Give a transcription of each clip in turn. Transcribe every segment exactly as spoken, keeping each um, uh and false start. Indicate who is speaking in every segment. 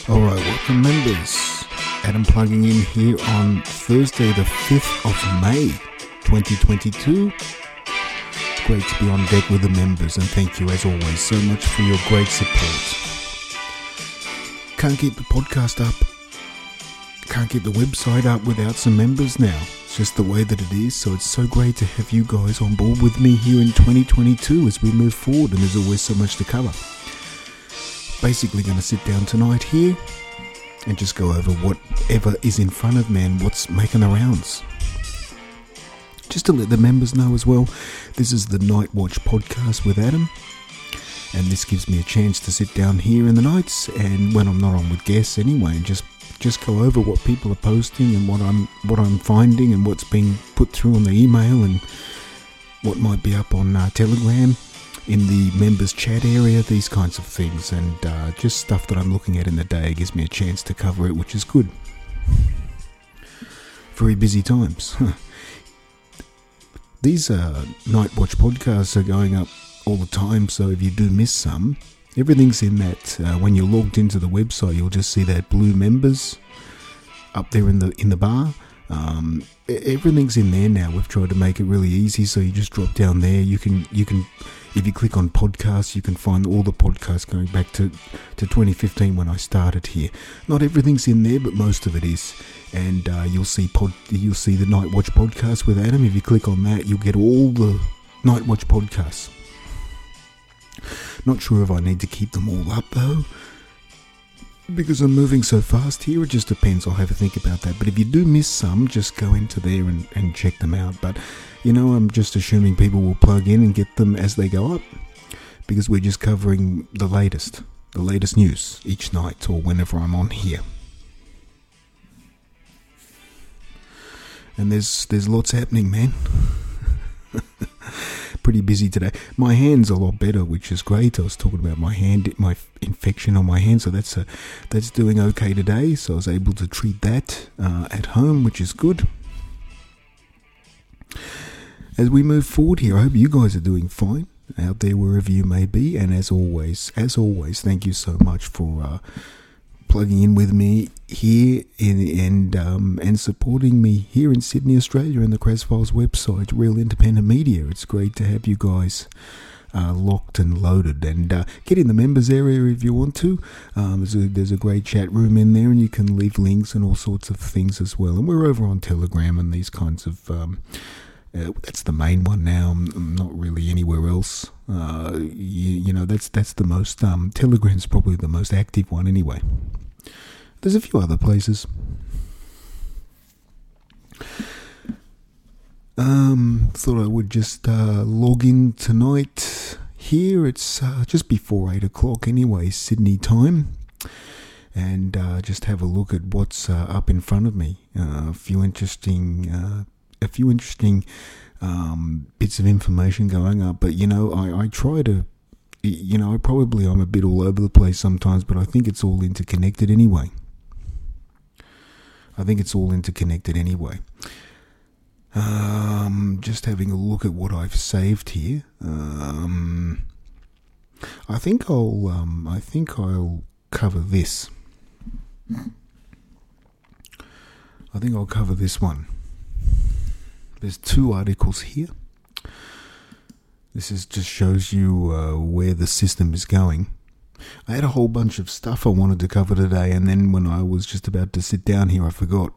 Speaker 1: Alright, welcome members. Adam plugging in here on Thursday the fifth of May twenty twenty-two. It's great to be on deck with the members, and thank you as always so much for your great support. Can't keep the podcast up, can't keep the website up without some members now. It's just the way that it is, so it's so great to have you guys on board with me here in twenty twenty-two as we move forward, and there's always so much to cover. Basically going to sit down tonight here and just go over whatever is in front of me and what's making the rounds. Just to let the members know as well, this is the Night Watch podcast with Adam, and this gives me a chance to sit down here in the nights and when I'm not on with guests anyway, and just just go over what people are posting and what I'm what I'm finding and what's being put through on the email and what might be up on uh, Telegram, in the members chat area, these kinds of things, and uh, just stuff that I'm looking at in the day gives me a chance to cover it, which is good. Very busy times. These uh, Night Watch podcasts are going up all the time, so if you do miss some, everything's in that. Uh, when you're logged into the website, you'll just see that blue members up there in the in the bar. Um, everything's in there now. We've tried to make it really easy, so you just drop down there. You can you can. If you click on podcasts, you can find all the podcasts going back to, to twenty fifteen when I started here. Not everything's in there, but most of it is. And uh, you'll see pod, you'll see the Night Watch podcast with Adam. If you click on that, you'll get all the Night Watch podcasts. Not sure if I need to keep them all up though, because I'm moving so fast here. It just depends. I'll have a think about that. But if you do miss some, just go into there and, and check them out. But you know, I'm just assuming people will plug in and get them as they go up, because we're just covering the latest, the latest news each night or whenever I'm on here. And there's there's lots happening, man. Pretty busy today. My hand's a lot better, which is great. I was talking about my hand, my infection on my hand, so that's a, that's doing okay today. So I was able to treat that uh, at home, which is good. As we move forward here, I hope you guys are doing fine out there wherever you may be. And as always, as always, thank you so much for uh, plugging in with me here in, and um, and supporting me here in Sydney, Australia, and the Craz Files website, Real Independent Media. It's great to have you guys uh, locked and loaded. And uh, get in the members area if you want to. Um, there's, a, there's a great chat room in there, and you can leave links and all sorts of things as well. And we're over on Telegram and these kinds of... Um, Uh, that's the main one now. I'm, I'm not really anywhere else. Uh, you, you know, that's that's the most. Um, Telegram's probably the most active one anyway. There's a few other places. Um, thought I would just uh, log in tonight. Here it's uh, just before eight o'clock anyway, Sydney time, and uh, just have a look at what's uh, up in front of me. Uh, a few interesting. Uh, A few interesting um, bits of information going up, but you know, I, I try to, you know, I probably I'm a bit all over the place sometimes, but I think it's all interconnected anyway. I think it's all interconnected anyway. Um, just having a look at what I've saved here. Um, I think I'll, um, I think I'll cover this. I think I'll cover this one. There's two articles here. This is just shows you uh, where the system is going. I had a whole bunch of stuff I wanted to cover today, and then when I was just about to sit down here, I forgot.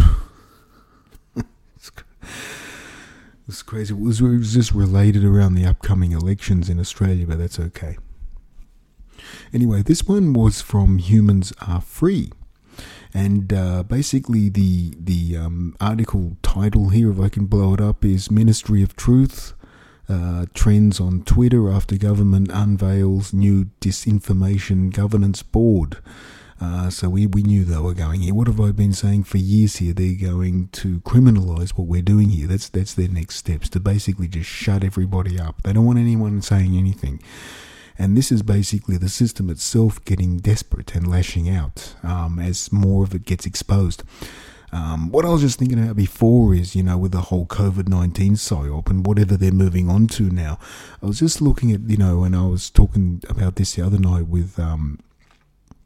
Speaker 1: it's, it's crazy. It was, it was just related around the upcoming elections in Australia, but that's okay. Anyway, this one was from Humans Are Free. And uh, basically the the um, article title here, if I can blow it up, is Ministry of Truth uh, Trends on Twitter After Government Unveils New Disinformation Governance Board. Uh, so we, we knew they were going here. What have I been saying for years here? They're going to criminalise what we're doing here. That's, that's their next steps, to basically just shut everybody up. They don't want anyone saying anything. And this is basically the system itself getting desperate and lashing out um, as more of it gets exposed. Um, what I was just thinking about before is, you know, with the whole covid nineteen psyop and whatever they're moving on to now, I was just looking at, you know, when I was talking about this the other night with um,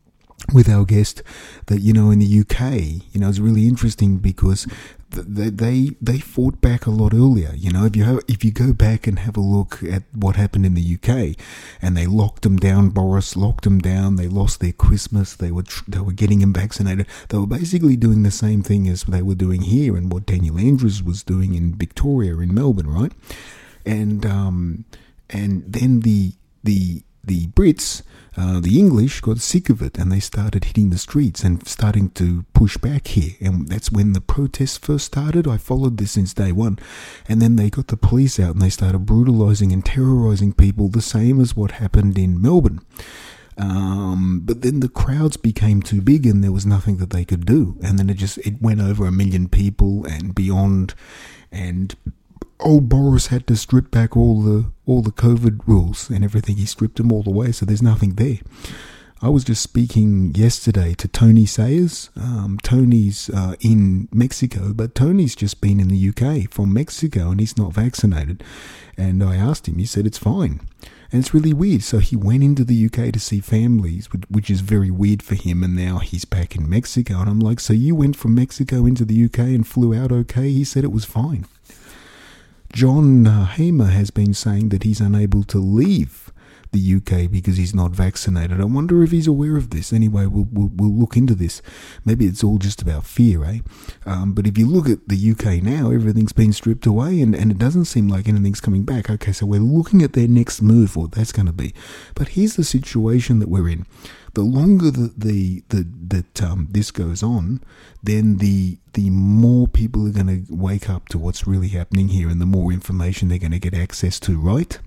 Speaker 1: with our guest that, you know, in the U K, you know, it's really interesting because they they they fought back a lot earlier. You know, if you have, if you go back and have a look at what happened in the U K, and they locked them down, Boris locked them down. They lost their Christmas. They were tr- they were getting them vaccinated. They were basically doing the same thing as they were doing here, and what Daniel Andrews was doing in Victoria, in Melbourne, right? And um and then the the the Brits. Uh, the English got sick of it and they started hitting the streets and starting to push back here. And that's when the protests first started. I followed this since day one. And then they got the police out and they started brutalising and terrorising people, the same as what happened in Melbourne. Um, but then the crowds became too big and there was nothing that they could do. And then it just, it went over a million people and beyond. And old Boris had to strip back all the all the COVID rules and everything. He stripped them all away, so there's nothing there. I was just speaking yesterday to Tony Sayers. Um, Tony's uh, in Mexico, but Tony's just been in the U K from Mexico and he's not vaccinated. And I asked him, he said it's fine. And it's really weird. So he went into the U K to see families, which is very weird for him, and now he's back in Mexico. And I'm like, so you went from Mexico into the U K and flew out okay? He said it was fine. John uh, Hamer has been saying that he's unable to leave the U K because he's not vaccinated. I wonder if he's aware of this. Anyway, we'll we'll, we'll look into this. Maybe it's all just about fear, eh? Um, but if you look at the U K now, everything's been stripped away and, and it doesn't seem like anything's coming back. Okay, so we're looking at their next move, what that's going to be. But here's the situation that we're in. The longer that the, the that um, this goes on, then the the more people are going to wake up to what's really happening here, and the more information they're going to get access to, right?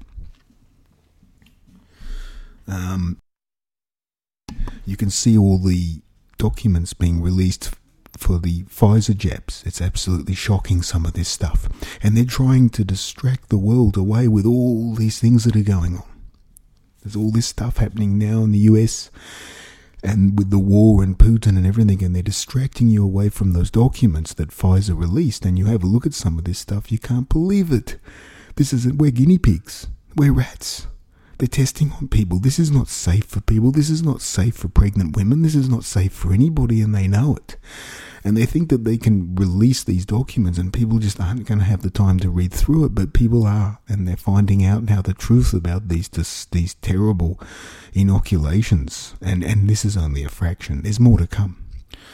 Speaker 1: Um, you can see all the documents being released for the Pfizer jabs. It's absolutely shocking, some of this stuff, and they're trying to distract the world away with all these things that are going on. There's all this stuff happening now in the U S and with the war and Putin and everything, and they're distracting you away from those documents that Pfizer released. And you have a look at some of this stuff, you can't believe it. This isn't, we're guinea pigs. We're rats. They're testing on people. This is not safe for people. This is not safe for pregnant women. This is not safe for anybody, and they know it. And they think that they can release these documents and people just aren't going to have the time to read through it, but people are, and they're finding out now the truth about these this, these terrible inoculations. And, and this is only a fraction. There's more to come.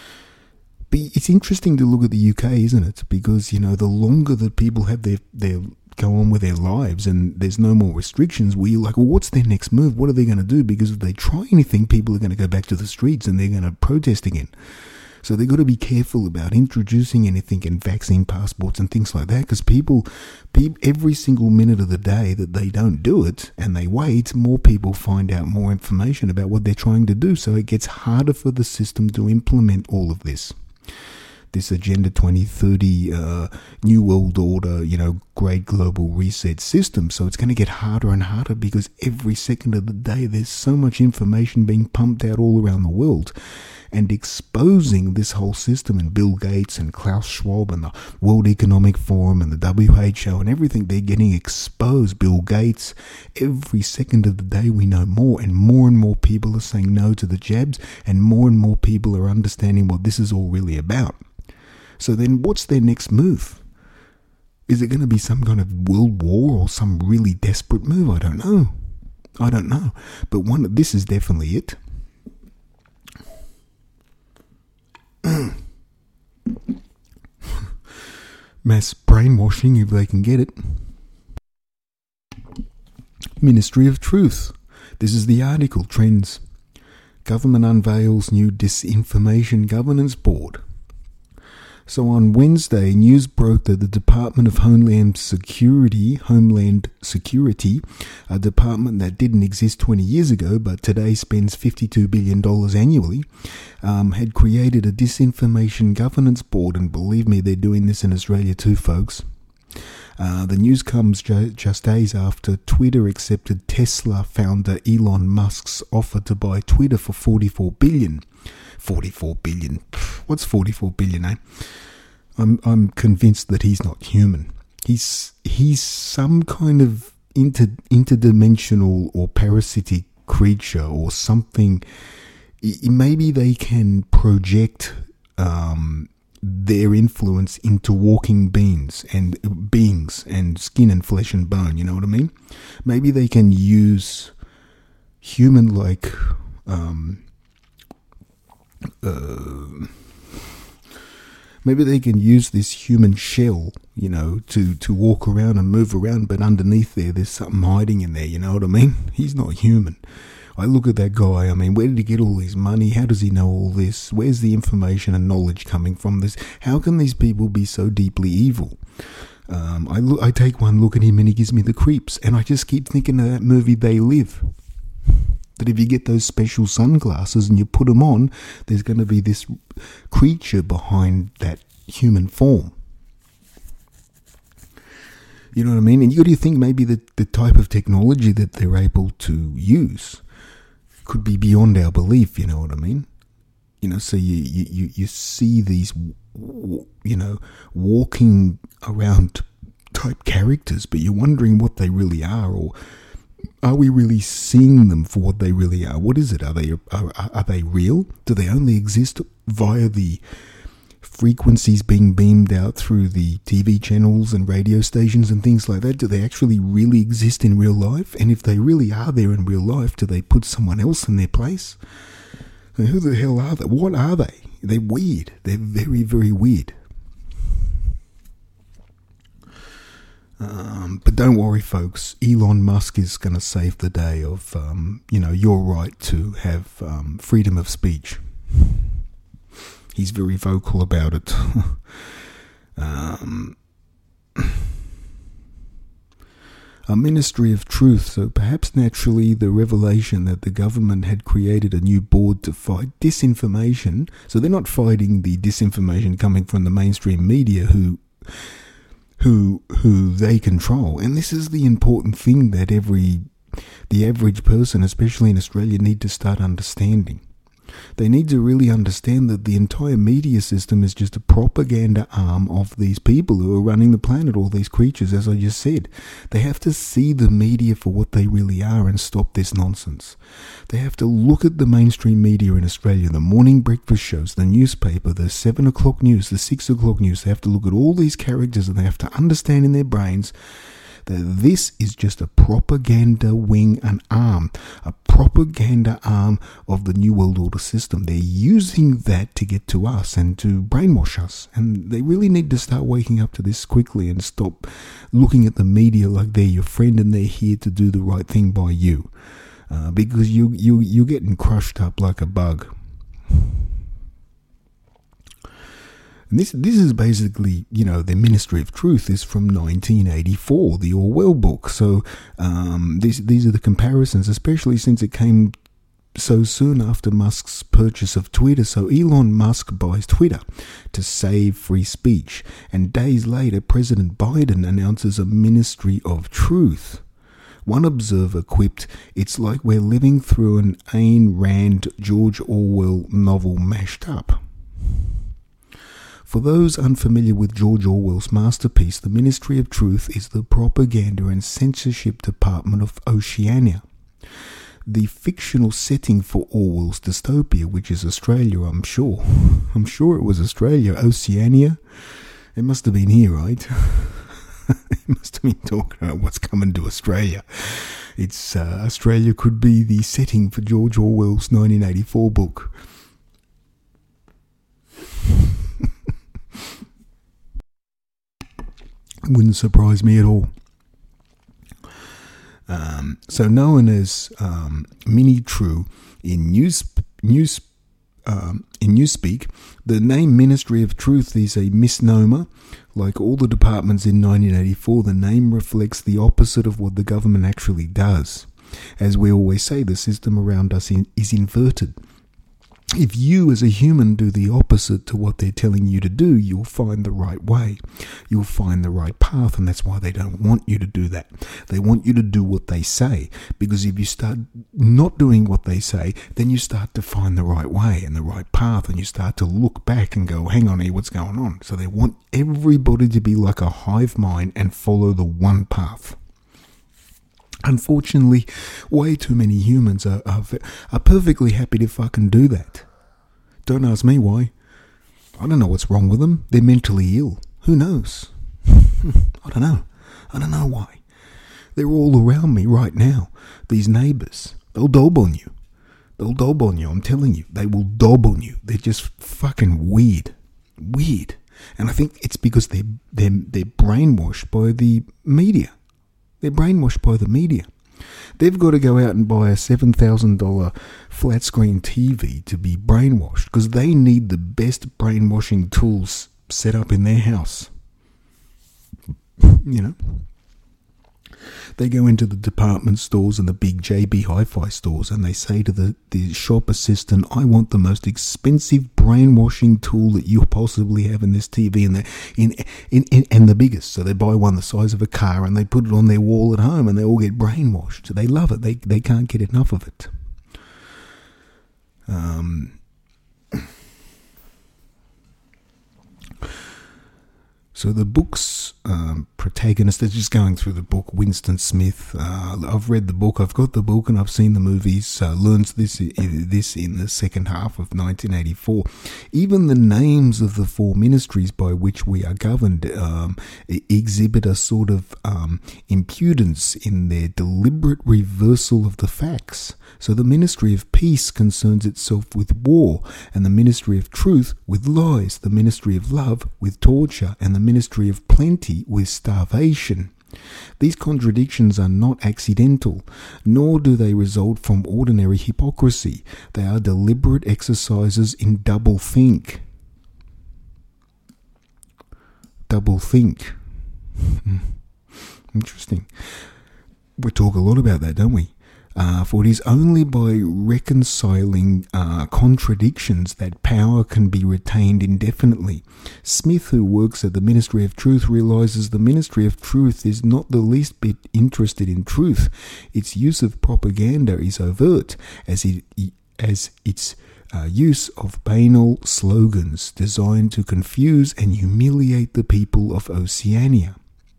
Speaker 1: But it's interesting to look at the U K, isn't it? Because, you know, the longer that people have their, their go on with their lives and there's no more restrictions, where you're like, well, what's their next move? What are they going to do? Because if they try anything, people are going to go back to the streets and they're going to protest again. So they've got to be careful about introducing anything in vaccine passports and things like that, because people, people, every single minute of the day that they don't do it and they wait, more people find out more information about what they're trying to do. So it gets harder for the system to implement all of this. This Agenda twenty thirty, uh, New World Order, you know, great global reset system. So it's going to get harder and harder because every second of the day there's so much information being pumped out all around the world and exposing this whole system, and Bill Gates and Klaus Schwab and the World Economic Forum and the W H O and everything, they're getting exposed. Bill Gates, every second of the day we know more, and more and more people are saying no to the jabs, and more and more people are understanding what this is all really about. So then what's their next move? Is it going to be some kind of world war or some really desperate move? I don't know. I don't know. But one, this is definitely it. Mass brainwashing, if they can get it. Ministry of Truth. This is the article, Trends. Government unveils new Disinformation Governance Board. So on Wednesday, news broke that the Department of Homeland Security, Homeland Security, a department that didn't exist twenty years ago, but today spends fifty-two billion dollars annually, um, had created a Disinformation Governance Board. And believe me, they're doing this in Australia too, folks. Uh, the news comes ju- just days after Twitter accepted Tesla founder Elon Musk's offer to buy Twitter for forty-four billion dollars. forty-four billion dollars. What's forty-four billion dollars, eh? I'm I'm convinced that he's not human. He's he's some kind of inter interdimensional or parasitic creature or something maybe they can project um, their influence into walking beings and beings and skin and flesh and bone. You know what I mean? Maybe they can use human-like um, uh, maybe they can use this human shell, you know, to, to walk around and move around, but underneath there, there's something hiding in there, you know what I mean? He's not human. I look at that guy, I mean, where did he get all his money? How does he know all this? Where's the information and knowledge coming from this? How can these people be so deeply evil? Um, I look, I take one look at him and he gives me the creeps, and I just keep thinking of that movie They Live. That if you get those special sunglasses and you put them on, there's going to be this creature behind that human form. You know what I mean? And you got to think maybe the, the type of technology that they're able to use could be beyond our belief, you know what I mean? You know, so you, you, you see these, you know, walking around type characters, but you're wondering what they really are, or are we really seeing them for what they really are? What is it? Are they are, are they real? Do they only exist via the frequencies being beamed out through the T V channels and radio stations and things like that? Do they actually really exist in real life? And if they really are there in real life, do they put someone else in their place? And who the hell are they? What are they? They're weird. They're very, very weird. Um, but don't worry, folks. Elon Musk is going to save the day of, um, you know, your right to have um, freedom of speech. He's very vocal about it. um, a ministry of truth, so perhaps naturally the revelation that the government had created a new board to fight disinformation. So they're not fighting the disinformation coming from the mainstream media who... who who they control. And this is the important thing that every the average person, especially in Australia, need to start understanding. They need to really understand that the entire media system is just a propaganda arm of these people who are running the planet, all these creatures, as I just said. They have to see the media for what they really are and stop this nonsense. They have to look at the mainstream media in Australia, the morning breakfast shows, the newspaper, the seven o'clock news, the six o'clock news. They have to look at all these characters and they have to understand in their brains that this is just a propaganda wing and arm, a propaganda arm of the New World Order system. They're using that to get to us and to brainwash us. And they really need to start waking up to this quickly and stop looking at the media like they're your friend and they're here to do the right thing by you. Uh, because you, you, you're getting crushed up like a bug. And this this is basically, you know, the Ministry of Truth is from nineteen eighty-four, the Orwell book. So um, these these are the comparisons, especially since it came so soon after Musk's purchase of Twitter. So Elon Musk buys Twitter to save free speech. And days later, President Biden announces a Ministry of Truth. One observer quipped, "It's like we're living through an Ayn Rand, George Orwell novel mashed up." For those unfamiliar with George Orwell's masterpiece, the Ministry of Truth is the propaganda and censorship department of Oceania. The fictional setting for Orwell's dystopia, which is Australia, I'm sure. I'm sure it was Australia, Oceania. It must have been here, right? It must have been talking about what's coming to Australia. It's uh, Australia could be the setting for George Orwell's nineteen eighty-four book. Wouldn't surprise me at all. Um, so known as um, Mini True in news news um, in Newspeak, the name Ministry of Truth is a misnomer. Like all the departments in nineteen eighty-four, the name reflects the opposite of what the government actually does. As we always say, the system around us in, is inverted. If you as a human do the opposite to what they're telling you to do, you'll find the right way. You'll find the right path, and that's why they don't want you to do that. They want you to do what they say, because if you start not doing what they say, then you start to find the right way and the right path, and you start to look back and go, hang on here, what's going on? So they want everybody to be like a hive mind and follow the one path. Unfortunately, way too many humans are, are, are perfectly happy to fucking do that. Don't ask me why. I don't know what's wrong with them. They're mentally ill. Who knows? I don't know. I don't know why. They're all around me right now. These neighbours. They'll dob on you. They'll dob on you. I'm telling you. They will dob on you. They're just fucking weird. Weird. And I think it's because they're, they're, they're brainwashed by the media. They're brainwashed by the media. They've got to go out and buy a seven thousand dollars flat screen T V to be brainwashed because they need the best brainwashing tools set up in their house. You know? They go into the department stores and the big J B Hi-Fi stores and they say to the, the shop assistant, I want the most expensive brainwashing tool that you possibly have in this T V and the, in, in, in, and the biggest. So they buy one the size of a car and they put it on their wall at home and they all get brainwashed. They love it. They, they can't get enough of it. Um... So the book's um, protagonist, they're just going through the book, Winston Smith. Uh, I've read the book, I've got the book, and I've seen the movies. Uh, learns this this in the second half of nineteen eighty-four. Even the names of the four ministries by which we are governed um, exhibit a sort of um, impudence in their deliberate reversal of the facts. So the ministry of peace concerns itself with war, and the ministry of truth with lies, the ministry of love with torture, and the ministry of plenty with starvation. These contradictions are not accidental, nor do they result from ordinary hypocrisy. They are deliberate exercises in double think. Double think. Interesting. We talk a lot about that, don't we? Uh, for it is only by reconciling uh, contradictions that power can be retained indefinitely. Smith, who works at the Ministry of Truth, realizes the Ministry of Truth is not the least bit interested in truth. Its use of propaganda is overt, as it as its uh, use of banal slogans designed to confuse and humiliate the people of Oceania.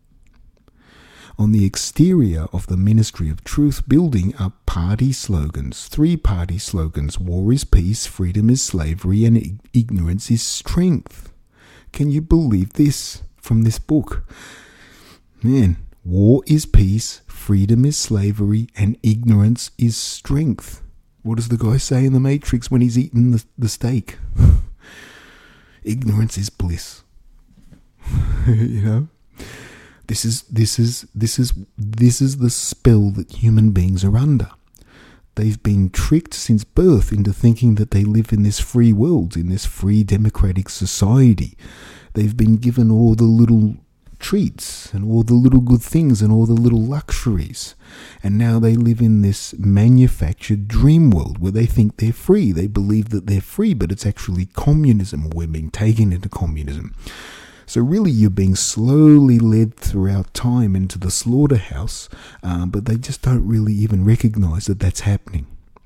Speaker 1: On the exterior of the Ministry of Truth building are party slogans, three party slogans: war is peace, freedom is slavery, and ig- ignorance is strength. Can you believe this from this book? Man, war is peace, freedom is slavery, and ignorance is strength. What does the guy say in The Matrix when he's eating the, the steak? Ignorance is bliss. You know? This is this is this is this is the spell that human beings are under. They've been tricked since birth into thinking that they live in this free world, in this free democratic society. They've been given all the little treats and all the little good things and all the little luxuries. And now they live in this manufactured dream world where they think they're free. They believe that they're free, but it's actually communism, or we're being taken into communism. So really you're being slowly led throughout time into the slaughterhouse, uh, but they just don't really even recognize that that's happening.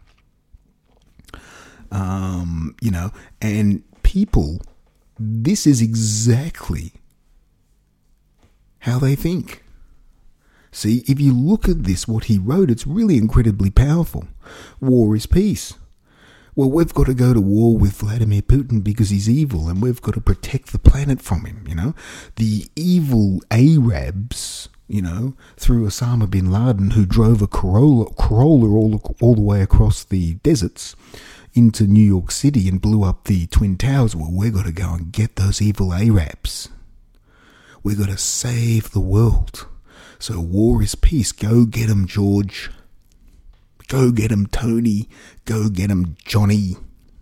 Speaker 1: Um, you know, and people, this is exactly how they think. See, if you look at this, what he wrote, it's really incredibly powerful. War is peace. Well, we've got to go to war with Vladimir Putin because he's evil and we've got to protect the planet from him, you know. The evil Arabs, you know, through Osama bin Laden, who drove a Corolla, Corolla all, all the way across the deserts into New York City and blew up the Twin Towers. Well, we've got to go and get those evil Arabs. We've got to save the world. So war is peace. Go get 'em, George. Go get 'em, Tony. Go get 'em, Johnny.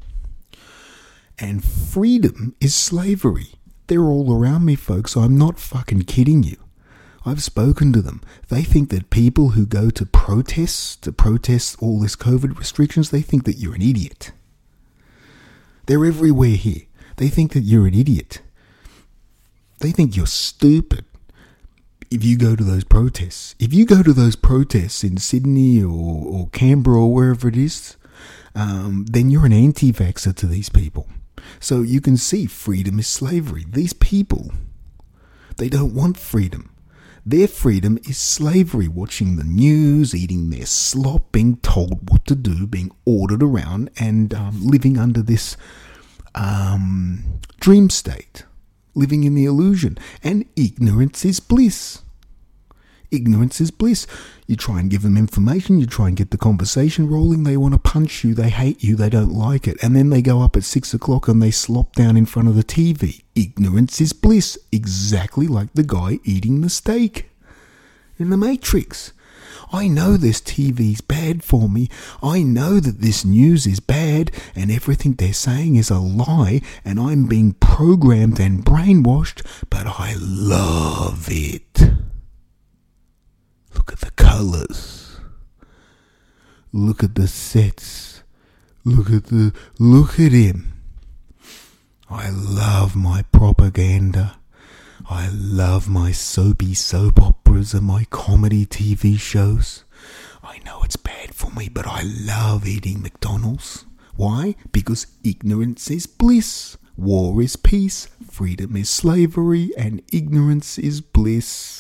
Speaker 1: And freedom is slavery. They're all around me, folks. I'm not fucking kidding you. I've spoken to them. They think that people who go to protests, to protest all this COVID restrictions, they think that you're an idiot. They're everywhere here. They think that you're an idiot. They think you're stupid. If you go to those protests, if you go to those protests in Sydney or, or Canberra or wherever it is, um, then you're an anti-vaxxer to these people. So you can see freedom is slavery. These people, they don't want freedom. Their freedom is slavery, watching the news, eating their slop, being told what to do, being ordered around, and um, living under this um, dream state, living in the illusion. And ignorance is bliss. Ignorance is bliss. You try and give them information, you try and get the conversation rolling, they want to punch you, they hate you, they don't like it. And then they go up at six o'clock and they slop down in front of the T V. Ignorance is bliss, exactly like the guy eating the steak in the Matrix. I know this T V's bad for me. I know that this news is bad and everything they're saying is a lie and I'm being programmed and brainwashed, but I love it. Look at the colours. Look at the sets. Look at the... Look at him. I love my propaganda. I love my soapy soap operas and my comedy T V shows. I know it's bad for me, but I love eating McDonald's. Why? Because ignorance is bliss. War is peace. Freedom is slavery. And ignorance is bliss.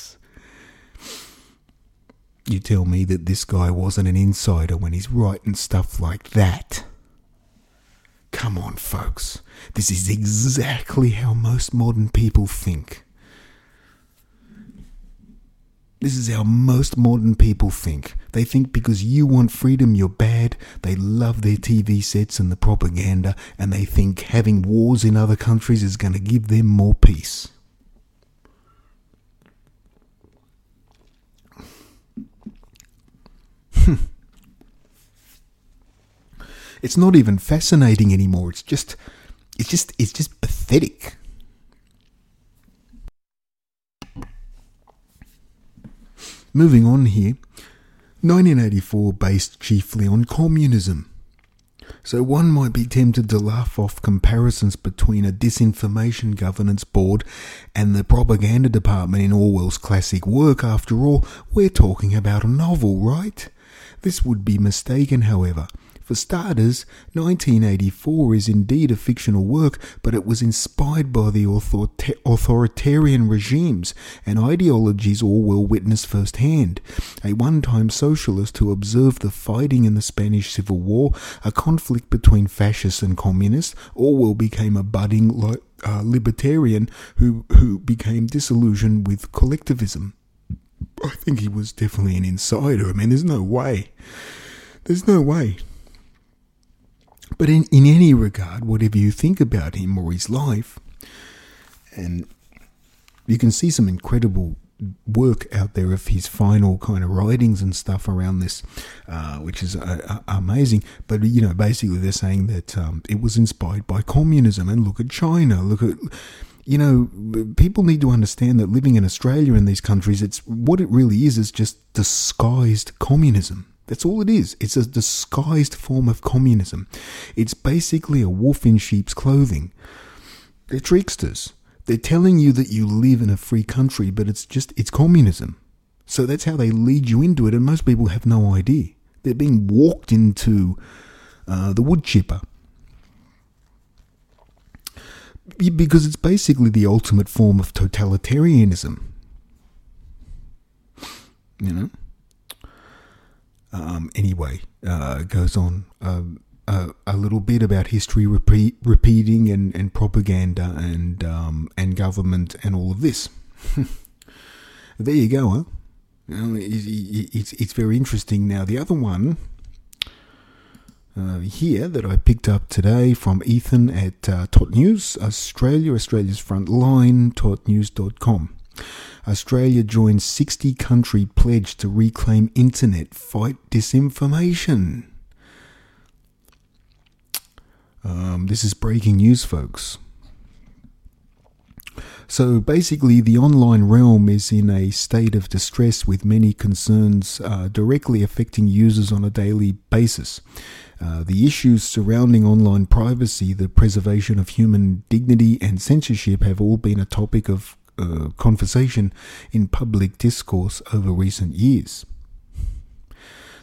Speaker 1: You tell me that this guy wasn't an insider when he's writing stuff like that. Come on, folks. This is exactly how most modern people think. This is how most modern people think. They think because you want freedom, you're bad. They love their T V sets and the propaganda, and they think having wars in other countries is going to give them more peace. It's not even fascinating anymore. It's just, it's just, it's just pathetic. Moving on here, nineteen eighty-four based chiefly on communism. So one might be tempted to laugh off comparisons between a disinformation governance board and the propaganda department in Orwell's classic work. After all, we're talking about a novel, right? This would be mistaken, however. For starters, nineteen eighty-four is indeed a fictional work, but it was inspired by the author- authoritarian regimes and ideologies Orwell witnessed firsthand. A one-time socialist who observed the fighting in the Spanish Civil War, a conflict between fascists and communists, Orwell became a budding li- uh, libertarian who, who became disillusioned with collectivism. I think he was definitely an insider. I mean, there's no way. There's no way. But in, in any regard, whatever you think about him or his life, and you can see some incredible work out there of his final kind of writings and stuff around this, uh, which is uh, uh, amazing. But, you know, basically they're saying that um, it was inspired by communism. And look at China, look at... You know, people need to understand that living in Australia and these countries, it's what it really is is just disguised communism. That's all it is. It's a disguised form of communism. It's basically a wolf in sheep's clothing. They're tricksters. They're telling you that you live in a free country, but it's just, it's communism. So that's how they lead you into it, and most people have no idea. They're being walked into uh, the wood chipper. Because it's basically the ultimate form of totalitarianism. You know? Um, anyway, uh, goes on uh, uh, a little bit about history repeat, repeating and, and propaganda and um, and government and all of this. There you go, huh? You know, it, it, it's, it's very interesting. Now, the other one... Uh, here that I picked up today from Ethan at uh, Tot News, Australia, Australia's front line, tot news dot com. Australia joins sixty country pledge to reclaim internet, fight disinformation. Um, this is breaking news, folks. So basically, the online realm is in a state of distress with many concerns uh, directly affecting users on a daily basis. Uh, the issues surrounding online privacy, the preservation of human dignity and censorship have all been a topic of uh, conversation in public discourse over recent years.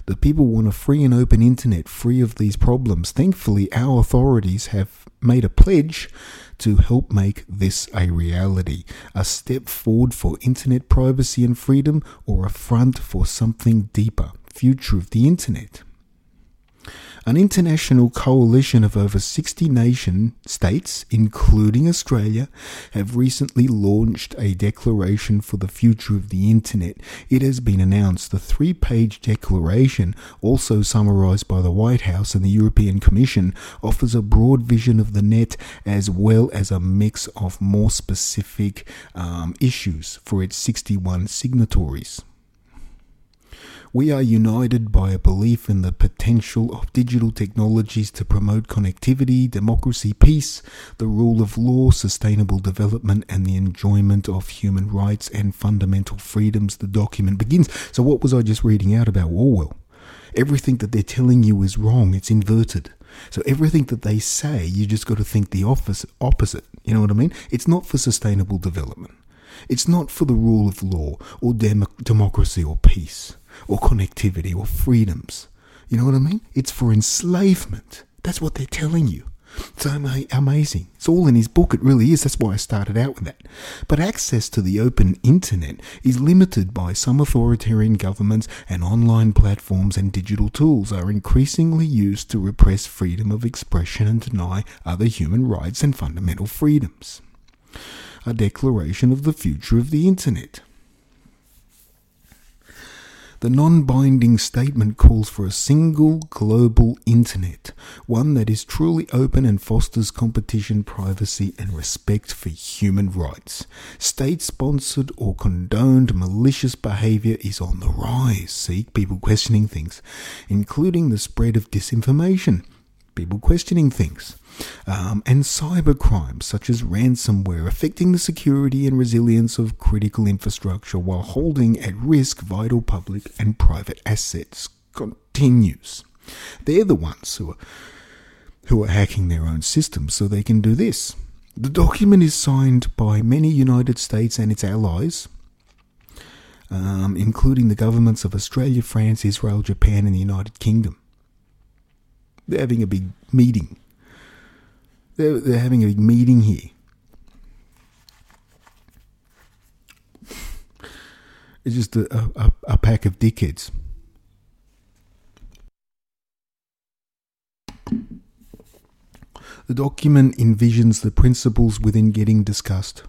Speaker 1: The people want a free and open internet, free of these problems. Thankfully, our authorities have made a pledge to help make this a reality. A step forward for internet privacy and freedom, or a front for something deeper. Future of the internet. An international coalition of over sixty nation states, including Australia, have recently launched a declaration for the future of the internet. It has been announced the three-page declaration, also summarised by the White House and the European Commission, offers a broad vision of the net as well as a mix of more specific um, issues for its sixty-one signatories. We are united by a belief in the potential of digital technologies to promote connectivity, democracy, peace, the rule of law, sustainable development, and the enjoyment of human rights and fundamental freedoms. The document begins. So what was I just reading out about Orwell? Everything that they're telling you is wrong. It's inverted. So everything that they say, you just got to think the opposite. You know what I mean? It's not for sustainable development. It's not for the rule of law or dem- democracy or peace or connectivity or freedoms. You know what I mean? It's for enslavement. That's what they're telling you. It's ama- amazing. It's all in his book. It really is. That's why I started out with that. But access to the open internet is limited by some authoritarian governments, and online platforms and digital tools are increasingly used to repress freedom of expression and deny other human rights and fundamental freedoms. A declaration of the future of the internet. The non-binding statement calls for a single global internet, one that is truly open and fosters competition, privacy, and respect for human rights. State-sponsored or condoned malicious behavior is on the rise. See, people questioning things, including the spread of disinformation. People questioning things. Um, and cybercrimes such as ransomware affecting the security and resilience of critical infrastructure while holding at risk vital public and private assets continues. They're the ones who are, who are hacking their own systems so they can do this. The document is signed by many United States and its allies, um, including the governments of Australia, France, Israel, Japan, and the United Kingdom. They're having a big meeting. They're, they're having a big meeting here. It's just a, a, a pack of dickheads. The document envisions the principles within getting discussed.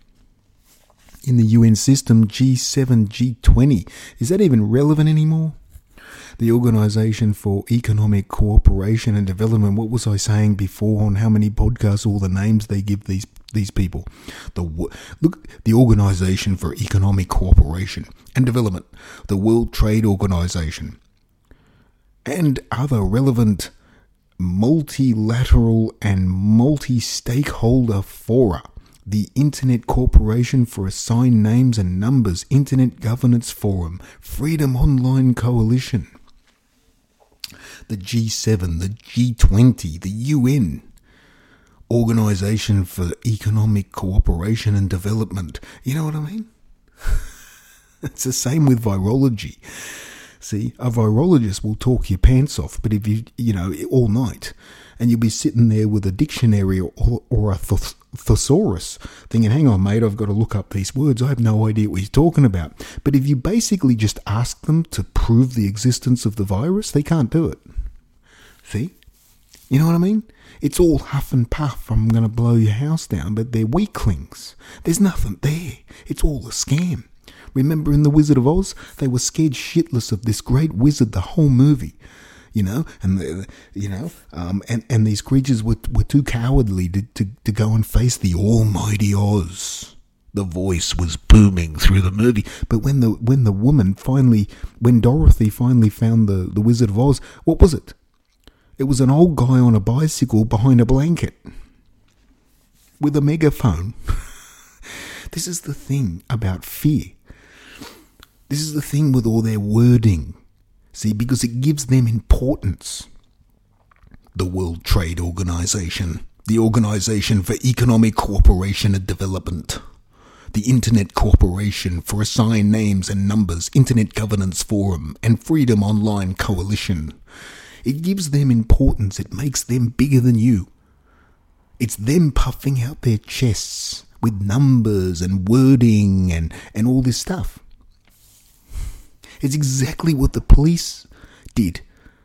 Speaker 1: In the U N system, G seven, G twenty, is that even relevant anymore? The Organisation for Economic Cooperation and Development. What was I saying before on how many podcasts, all the names they give these these people? The look, the Organisation for Economic Cooperation and Development, the World Trade Organization, and other relevant multilateral and multi-stakeholder fora. The Internet Corporation for Assigned Names and Numbers, Internet Governance Forum, Freedom Online Coalition, the G seven, the G twenty, the U N, Organisation for Economic Cooperation and Development. You know what I mean? It's the same with virology. See, a virologist will talk your pants off, but if you, you know, all night, and you'll be sitting there with a dictionary or, or a th- thesaurus thinking, hang on, mate, I've got to look up these words. I have no idea what he's talking about. But if you basically just ask them to prove the existence of the virus, they can't do it. See? You know what I mean? It's all huff and puff, I'm going to blow your house down, but they're weaklings. There's nothing there. It's all a scam. Remember in The Wizard of Oz? They were scared shitless of this great wizard the whole movie. You know, and the, you know, um, and, and these creatures were were too cowardly to, to, to go and face the almighty Oz. The voice was booming through the movie. But when the when the woman finally, when Dorothy finally found the, the Wizard of Oz, what was it? It was an old guy on a bicycle behind a blanket with a megaphone. This is the thing about fear. This is the thing with all their wording. See, because it gives them importance. The World Trade Organization, the Organization for Economic Cooperation and Development, the Internet Corporation for Assigned Names and Numbers, Internet Governance Forum, and Freedom Online Coalition. It gives them importance. It makes them bigger than you. It's them puffing out their chests with numbers and wording and, and all this stuff. It's exactly what the police did,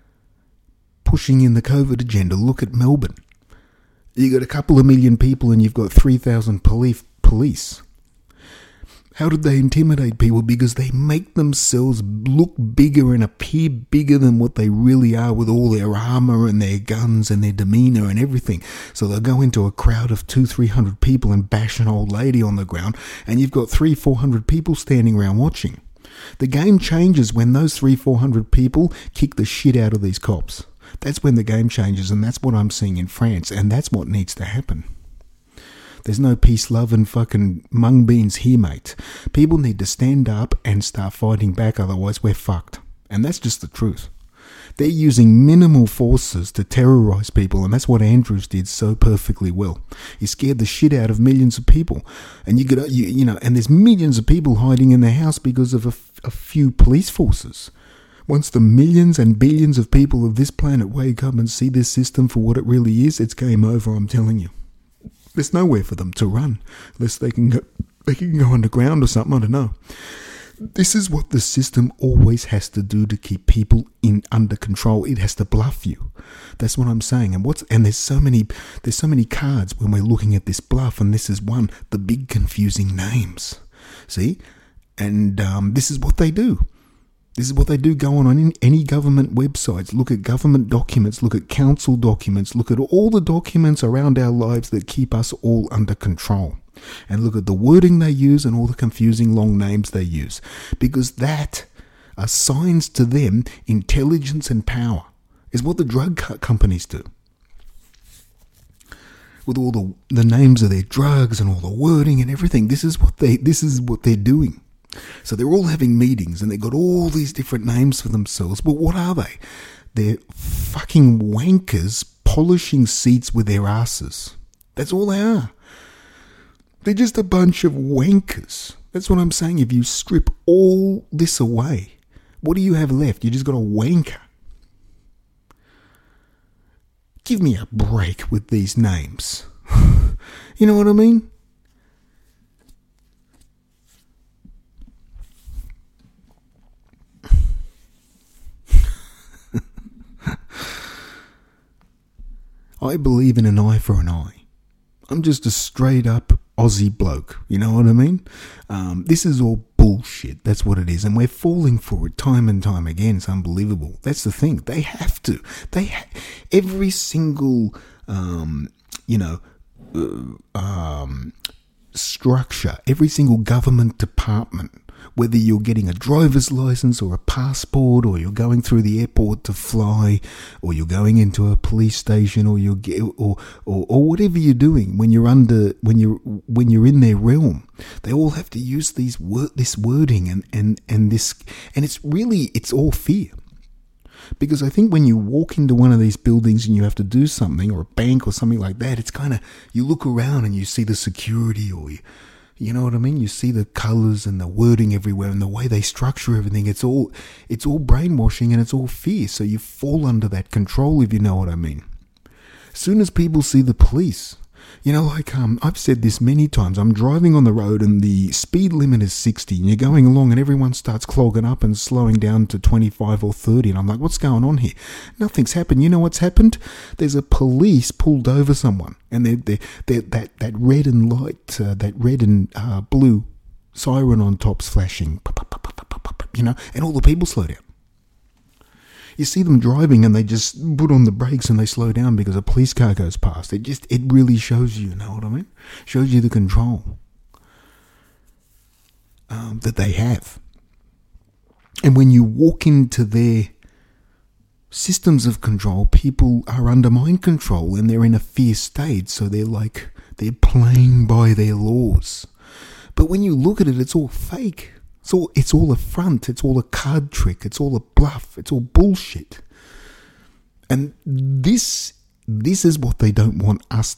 Speaker 1: pushing in the COVID agenda. Look at Melbourne. You got a couple of million people and you've got three thousand police. How did they intimidate people? Because they make themselves look bigger and appear bigger than what they really are with all their armour and their guns and their demeanour and everything. So they'll go into a crowd of two, three hundred people and bash an old lady on the ground, and you've got three, four hundred people standing around watching. The game changes when those three, four hundred people kick the shit out of these cops. That's when the game changes, and that's what I'm seeing in France, and that's what needs to happen. There's no peace, love, and fucking mung beans here, mate. People need to stand up and start fighting back, otherwise we're fucked. And that's just the truth. They're using minimal forces to terrorise people, and that's what Andrews did so perfectly well. He scared the shit out of millions of people, and you get, you, you know, and there's millions of people hiding in their house because of a, a few police forces. Once the millions and billions of people of this planet wake up and see this system for what it really is, it's game over, I'm telling you. There's nowhere for them to run unless they can go, they can go underground or something, I don't know. This is what the system always has to do to keep people in under control. It has to bluff you. That's what I'm saying. And what's and there's so many there's so many cards when we're looking at this bluff, and this is one, the big confusing names. See? And um, this is what they do. This is what they do going on in any government websites. Look at government documents, look at council documents, look at all the documents around our lives that keep us all under control. And look at the wording they use and all the confusing long names they use. Because that assigns to them intelligence and power. Is what the drug companies do. With all the, the names of their drugs and all the wording and everything. This is what they this is what they're doing. So they're all having meetings and they've got all these different names for themselves. But what are they? They're fucking wankers polishing seats with their asses. That's all they are. They're just a bunch of wankers. That's what I'm saying. If you strip all this away, what do you have left? You just got a wanker. Give me a break with these names. You know what I mean? I believe in an eye for an eye. I'm just a straight up Aussie bloke. You know what I mean? Um, this is all bullshit. That's what it is. And we're falling for it time and time again. It's unbelievable. That's the thing. They have to. They ha- Every single, um, you know, uh, um, structure, every single government department, whether you're getting a driver's license or a passport, or you're going through the airport to fly, or you're going into a police station, or you get, or, or or whatever you're doing when you're under when you're when you're in their realm, they all have to use these word this wording and and and this, and it's really it's all fear. Because I think when you walk into one of these buildings and you have to do something, or a bank or something like that, it's kind of, you look around and you see the security, or you, you know what I mean? You see the colours and the wording everywhere and the way they structure everything. It's all, it's all brainwashing and it's all fear. So you fall under that control, if you know what I mean. As soon as people see the police, you know, like um, I've said this many times, I'm driving on the road and the speed limit is sixty and you're going along and everyone starts clogging up and slowing down to twenty-five or thirty, and I'm like, what's going on here? Nothing's happened. You know what's happened? There's a police pulled over someone, and they're, they're, they're, that, that red and light, uh, that red and uh, blue siren on top's flashing, you know, and all the people slow down. You see them driving and they just put on the brakes and they slow down because a police car goes past. It just, it really shows you, you know what I mean? Shows you the control um, that they have. And when you walk into their systems of control, people are under mind control and they're in a fear state. So they're like, they're playing by their laws. But when you look at it, it's all fake. It's all, it's all a front, it's all a card trick, it's all a bluff, it's all bullshit. And this this is what they don't want us to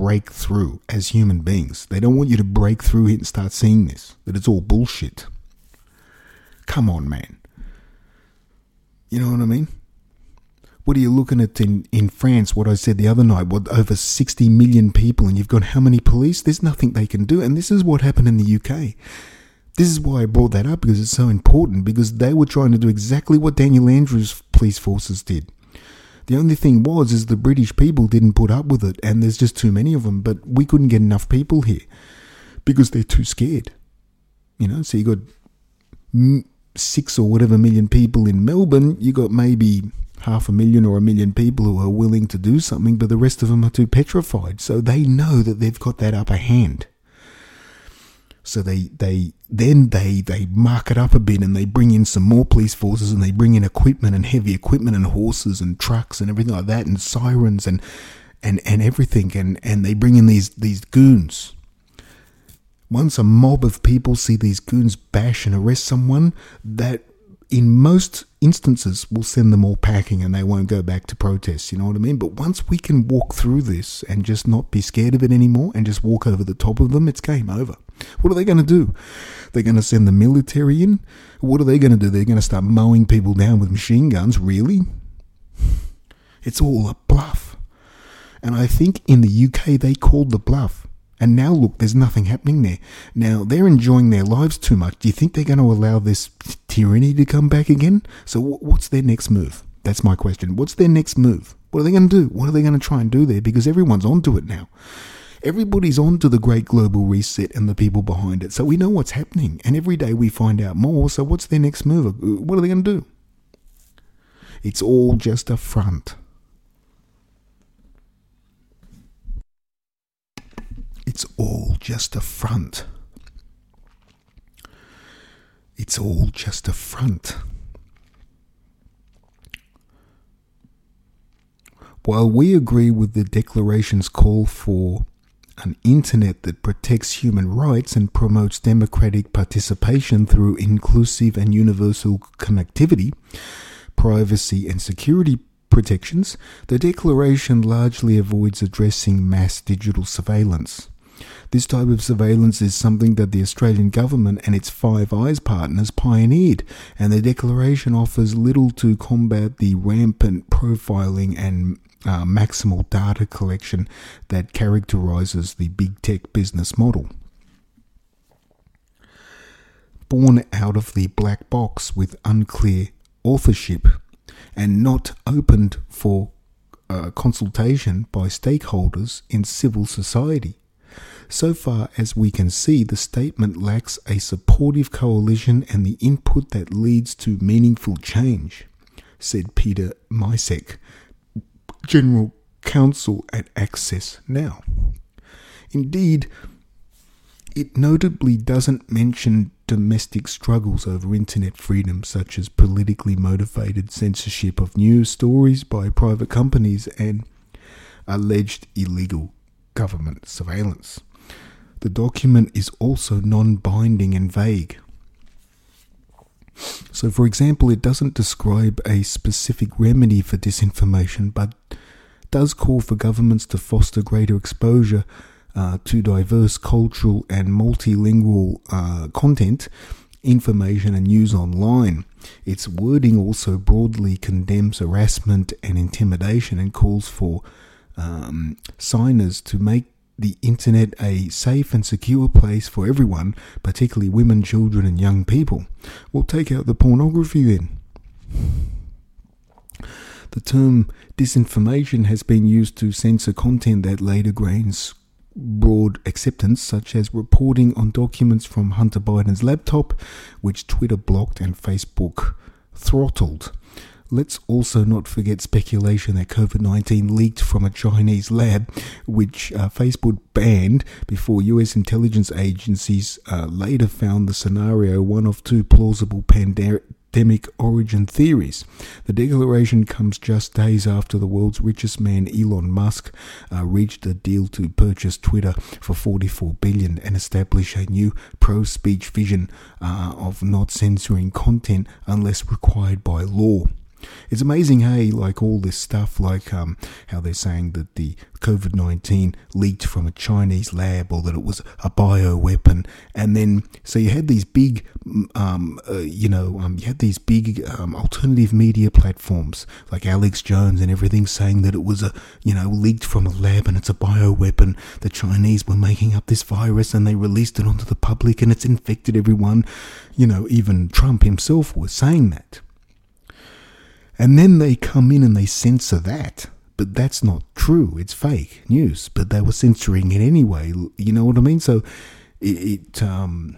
Speaker 1: break through as human beings. They don't want you to break through it and start seeing this, that it's all bullshit. Come on, man. You know what I mean? What are you looking at in, in France, what I said the other night, what, over sixty million people, and you've got how many police? There's nothing they can do. And this is what happened in the U K. This is why I brought that up, because it's so important, because they were trying to do exactly what Daniel Andrews' police forces did. The only thing was, is the British people didn't put up with it, and there's just too many of them, but we couldn't get enough people here, because they're too scared. You know, so you got six or whatever million people in Melbourne, you got maybe half a million or a million people who are willing to do something, but the rest of them are too petrified. So they know that they've got that upper hand. So they, they then they, they mark it up a bit, and they bring in some more police forces, and they bring in equipment and heavy equipment and horses and trucks and everything like that, and sirens and and, and everything, and, and they bring in these, these goons. Once a mob of people see these goons bash and arrest someone, that in most instances will send them all packing, and they won't go back to protests, you know what I mean? But once we can walk through this and just not be scared of it anymore and just walk over the top of them, it's game over. What are they going to do? They're going to send the military in? What are they going to do? They're going to start mowing people down with machine guns? Really? It's all a bluff. And I think in the U K they called the bluff. And now look, there's nothing happening there. Now, they're enjoying their lives too much. Do you think they're going to allow this tyranny to come back again? So what's their next move? That's my question. What's their next move? What are they going to do? What are they going to try and do there? Because everyone's onto it now. Everybody's onto the great global reset and the people behind it. So we know what's happening. And every day we find out more. So what's their next move? What are they going to do? It's all just a front. It's all just a front. It's all just a front. While we agree with the Declaration's call for an internet that protects human rights and promotes democratic participation through inclusive and universal connectivity, privacy and security protections, the Declaration largely avoids addressing mass digital surveillance. This type of surveillance is something that the Australian government and its Five Eyes partners pioneered, and the Declaration offers little to combat the rampant profiling and uh, maximal data collection that characterises the big tech business model. Born out of the black box with unclear authorship and not opened for uh, consultation by stakeholders in civil society. So far as we can see, the statement lacks a supportive coalition and the input that leads to meaningful change, said Peter Misek, General Counsel at Access Now. Indeed, it notably doesn't mention domestic struggles over internet freedom, such as politically motivated censorship of news stories by private companies and alleged illegal government surveillance. The document is also non-binding and vague. So, for example, it doesn't describe a specific remedy for disinformation, but does call for governments to foster greater exposure uh, to diverse cultural and multilingual uh, content, information and news online. Its wording also broadly condemns harassment and intimidation and calls for um, signers to make the internet a safe and secure place for everyone, particularly women, children and young people. We'll take out the pornography then. The term disinformation has been used to censor content that later gains broad acceptance, such as reporting on documents from Hunter Biden's laptop, which Twitter blocked and Facebook throttled. Let's also not forget speculation that COVID nineteen leaked from a Chinese lab, which uh, Facebook banned before U S intelligence agencies uh, later found the scenario one of two plausible pandemic origin theories. The declaration comes just days after the world's richest man, Elon Musk, uh, reached a deal to purchase Twitter for forty-four billion dollars and establish a new pro-speech vision uh, of not censoring content unless required by law. It's amazing, hey, like all this stuff, like um, how they're saying that the COVID nineteen leaked from a Chinese lab, or that it was a bioweapon. And then, so you had these big, um, uh, you know, um, you had these big um, alternative media platforms like Alex Jones and everything saying that it was a, you know, leaked from a lab and it's a bioweapon. The Chinese were making up this virus and they released it onto the public and it's infected everyone. You know, even Trump himself was saying that. And then they come in and they censor that. But that's not true. It's fake news. But they were censoring it anyway. You know what I mean? So it... it um,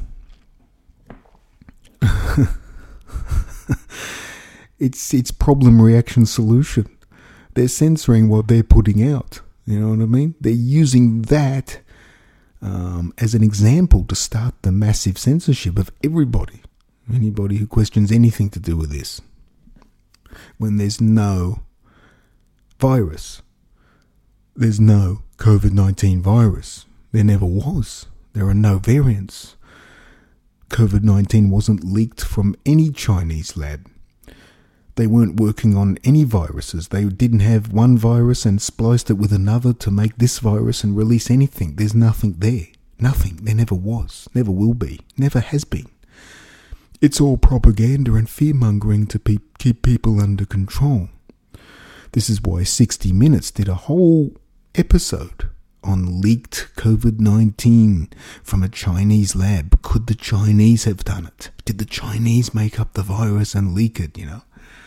Speaker 1: it's it's problem, reaction, solution. They're censoring what they're putting out. You know what I mean? They're using that um, as an example to start the massive censorship of everybody. Anybody who questions anything to do with this. When there's no virus. There's no COVID nineteen virus. There never was. There are no variants. COVID nineteen wasn't leaked from any Chinese lab. They weren't working on any viruses. They didn't have one virus and spliced it with another to make this virus and release anything. There's nothing there. Nothing. There never was. Never will be. Never has been. It's all propaganda and fear-mongering to pe- keep people under control. This is why sixty minutes did a whole episode on leaked COVID nineteen from a Chinese lab. Could the Chinese have done it? Did the Chinese make up the virus and leak it, you know?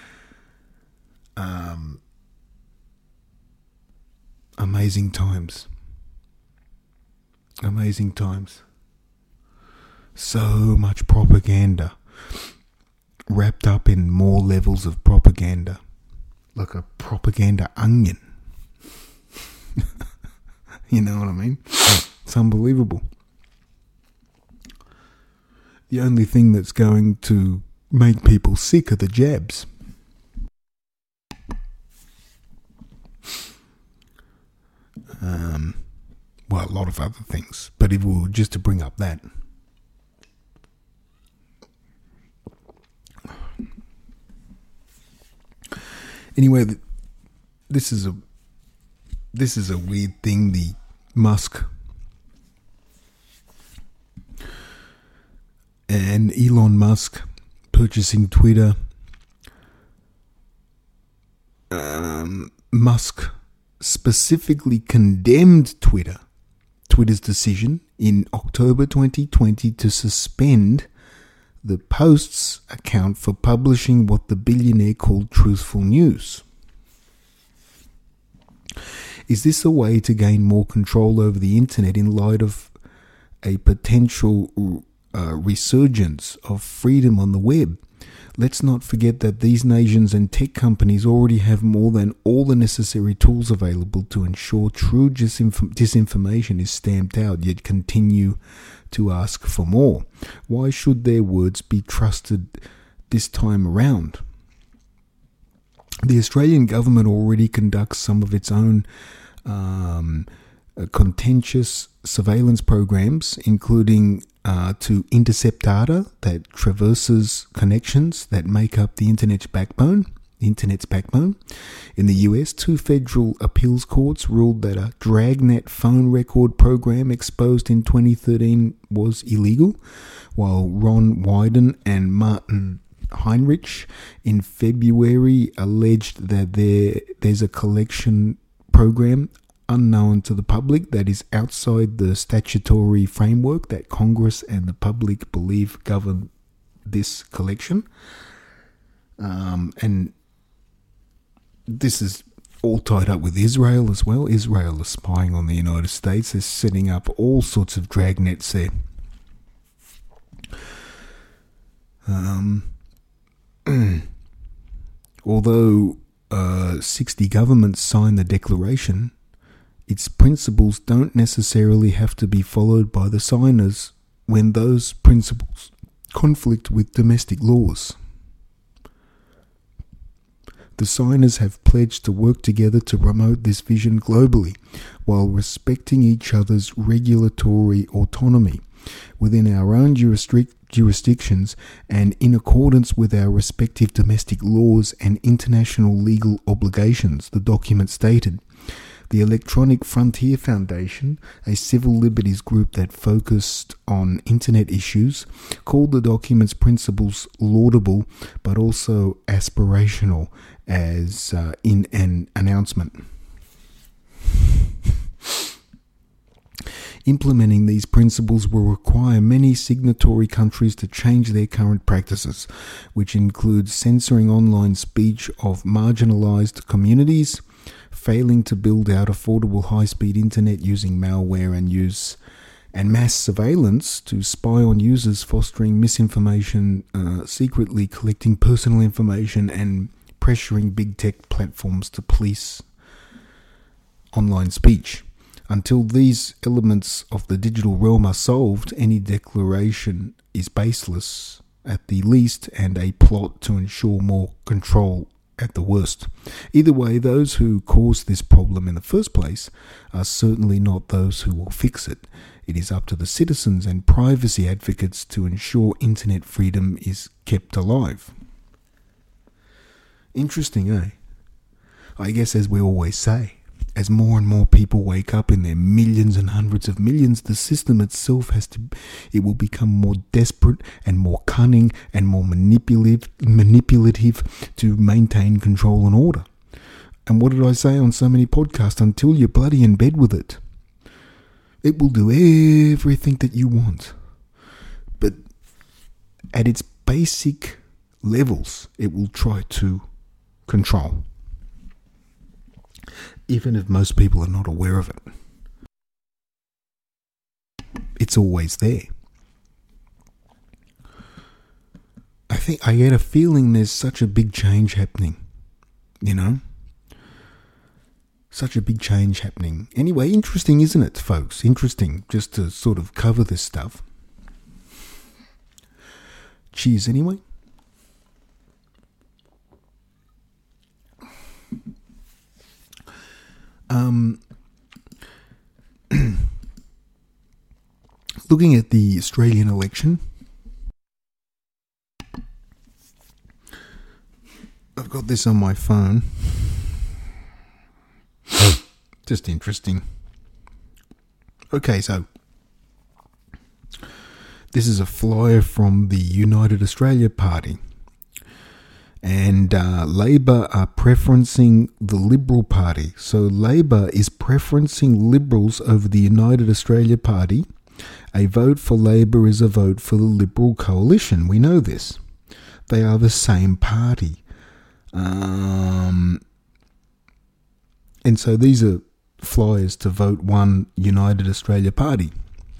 Speaker 1: Um, amazing times. Amazing times. So much propaganda wrapped up in more levels of propaganda, like a propaganda onion. You know what I mean? It's unbelievable. The only thing that's going to make people sick are the jabs. Um, well, a lot of other things, but if we were just to bring up that. Anyway, this is a this is a weird thing. The Musk and Elon Musk purchasing Twitter. Um, Musk specifically condemned Twitter, Twitter's decision in October twenty twenty to suspend the Post's account for publishing what the billionaire called truthful news. Is this a way to gain more control over the internet in light of a potential uh, resurgence of freedom on the web? Let's not forget that these nations and tech companies already have more than all the necessary tools available to ensure true disinf- disinformation is stamped out, yet continue to ask for more. Why should their words be trusted this time around? The Australian government already conducts some of its own um, uh, contentious surveillance programs, including uh, to intercept data that traverses connections that make up the internet's backbone. The internet's backbone. In the U S, two federal appeals courts ruled that a dragnet phone record program exposed in twenty thirteen was illegal, while Ron Wyden and Martin Heinrich in February alleged that there there's a collection program unknown to the public that is outside the statutory framework that Congress and the public believe govern this collection. Um, and this is all tied up with Israel as well. Israel is spying on the United States. They're setting up all sorts of dragnets there. Um, although uh, sixty governments signed the declaration, its principles don't necessarily have to be followed by the signers when those principles conflict with domestic laws. The signers have pledged to work together to promote this vision globally, while respecting each other's regulatory autonomy. Within our own jurisdic- jurisdictions and in accordance with our respective domestic laws and international legal obligations, the document stated. The Electronic Frontier Foundation, a civil liberties group that focused on internet issues, called the document's principles laudable but also aspirational, as uh, in an announcement. Implementing these principles will require many signatory countries to change their current practices, which include censoring online speech of marginalized communities, failing to build out affordable high-speed internet using malware and use and mass surveillance to spy on users, fostering misinformation, uh, secretly collecting personal information, and pressuring big tech platforms to police online speech. Until these elements of the digital realm are solved, any declaration is baseless at the least and a plot to ensure more control at the worst. Either way, those who caused this problem in the first place are certainly not those who will fix it. It is up to the citizens and privacy advocates to ensure internet freedom is kept alive. Interesting, eh? I guess, as we always say, as more and more people wake up in their millions and hundreds of millions, the system itself has to, it will become more desperate and more cunning and more manipulative, manipulative to maintain control and order. And what did I say on so many podcasts? Until you're bloody in bed with it, it will do everything that you want. But at its basic levels, it will try to control, even if most people are not aware of it. It's always there. I think I get a feeling there's such a big change happening, you know? Such a big change happening. Anyway, interesting, isn't it, folks? Interesting, just to sort of cover this stuff. Cheers, anyway. Um, looking at the Australian election, I've got this on my phone. Just interesting. Okay, so this is a flyer from the United Australia Party. And uh, Labor are preferencing the Liberal Party. So Labor is preferencing Liberals over the United Australia Party. A vote for Labor is a vote for the Liberal coalition. We know this. They are the same party. Um, and so these are flyers to vote one United Australia Party.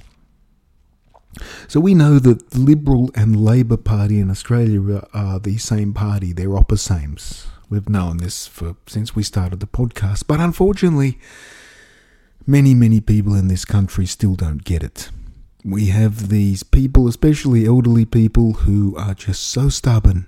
Speaker 1: So we know that the Liberal and Labor Party in Australia are the same party. They're opposames. We've known this for since we started the podcast. But unfortunately, many, many people in this country still don't get it. We have these people, especially elderly people, who are just so stubborn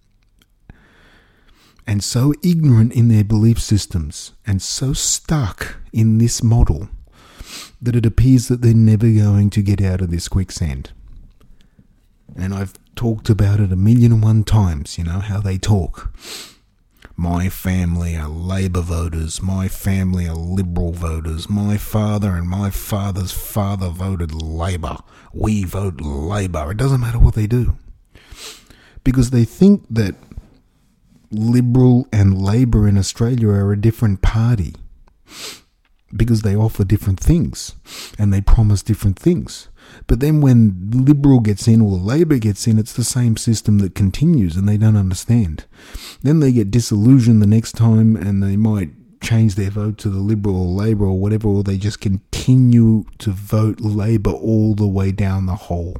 Speaker 1: and so ignorant in their belief systems and so stuck in this model that it appears that they're never going to get out of this quicksand. And I've talked about it a million and one times, you know, how they talk. My family are Labor voters, my family are Liberal voters, my father and my father's father voted Labor, we vote Labor. It doesn't matter what they do. Because they think that Liberal and Labor in Australia are a different party. Because they offer different things and they promise different things. But then when Liberal gets in or Labor gets in, it's the same system that continues and they don't understand. Then they get disillusioned the next time and they might change their vote to the Liberal or Labor or whatever, or they just continue to vote Labor all the way down the hole.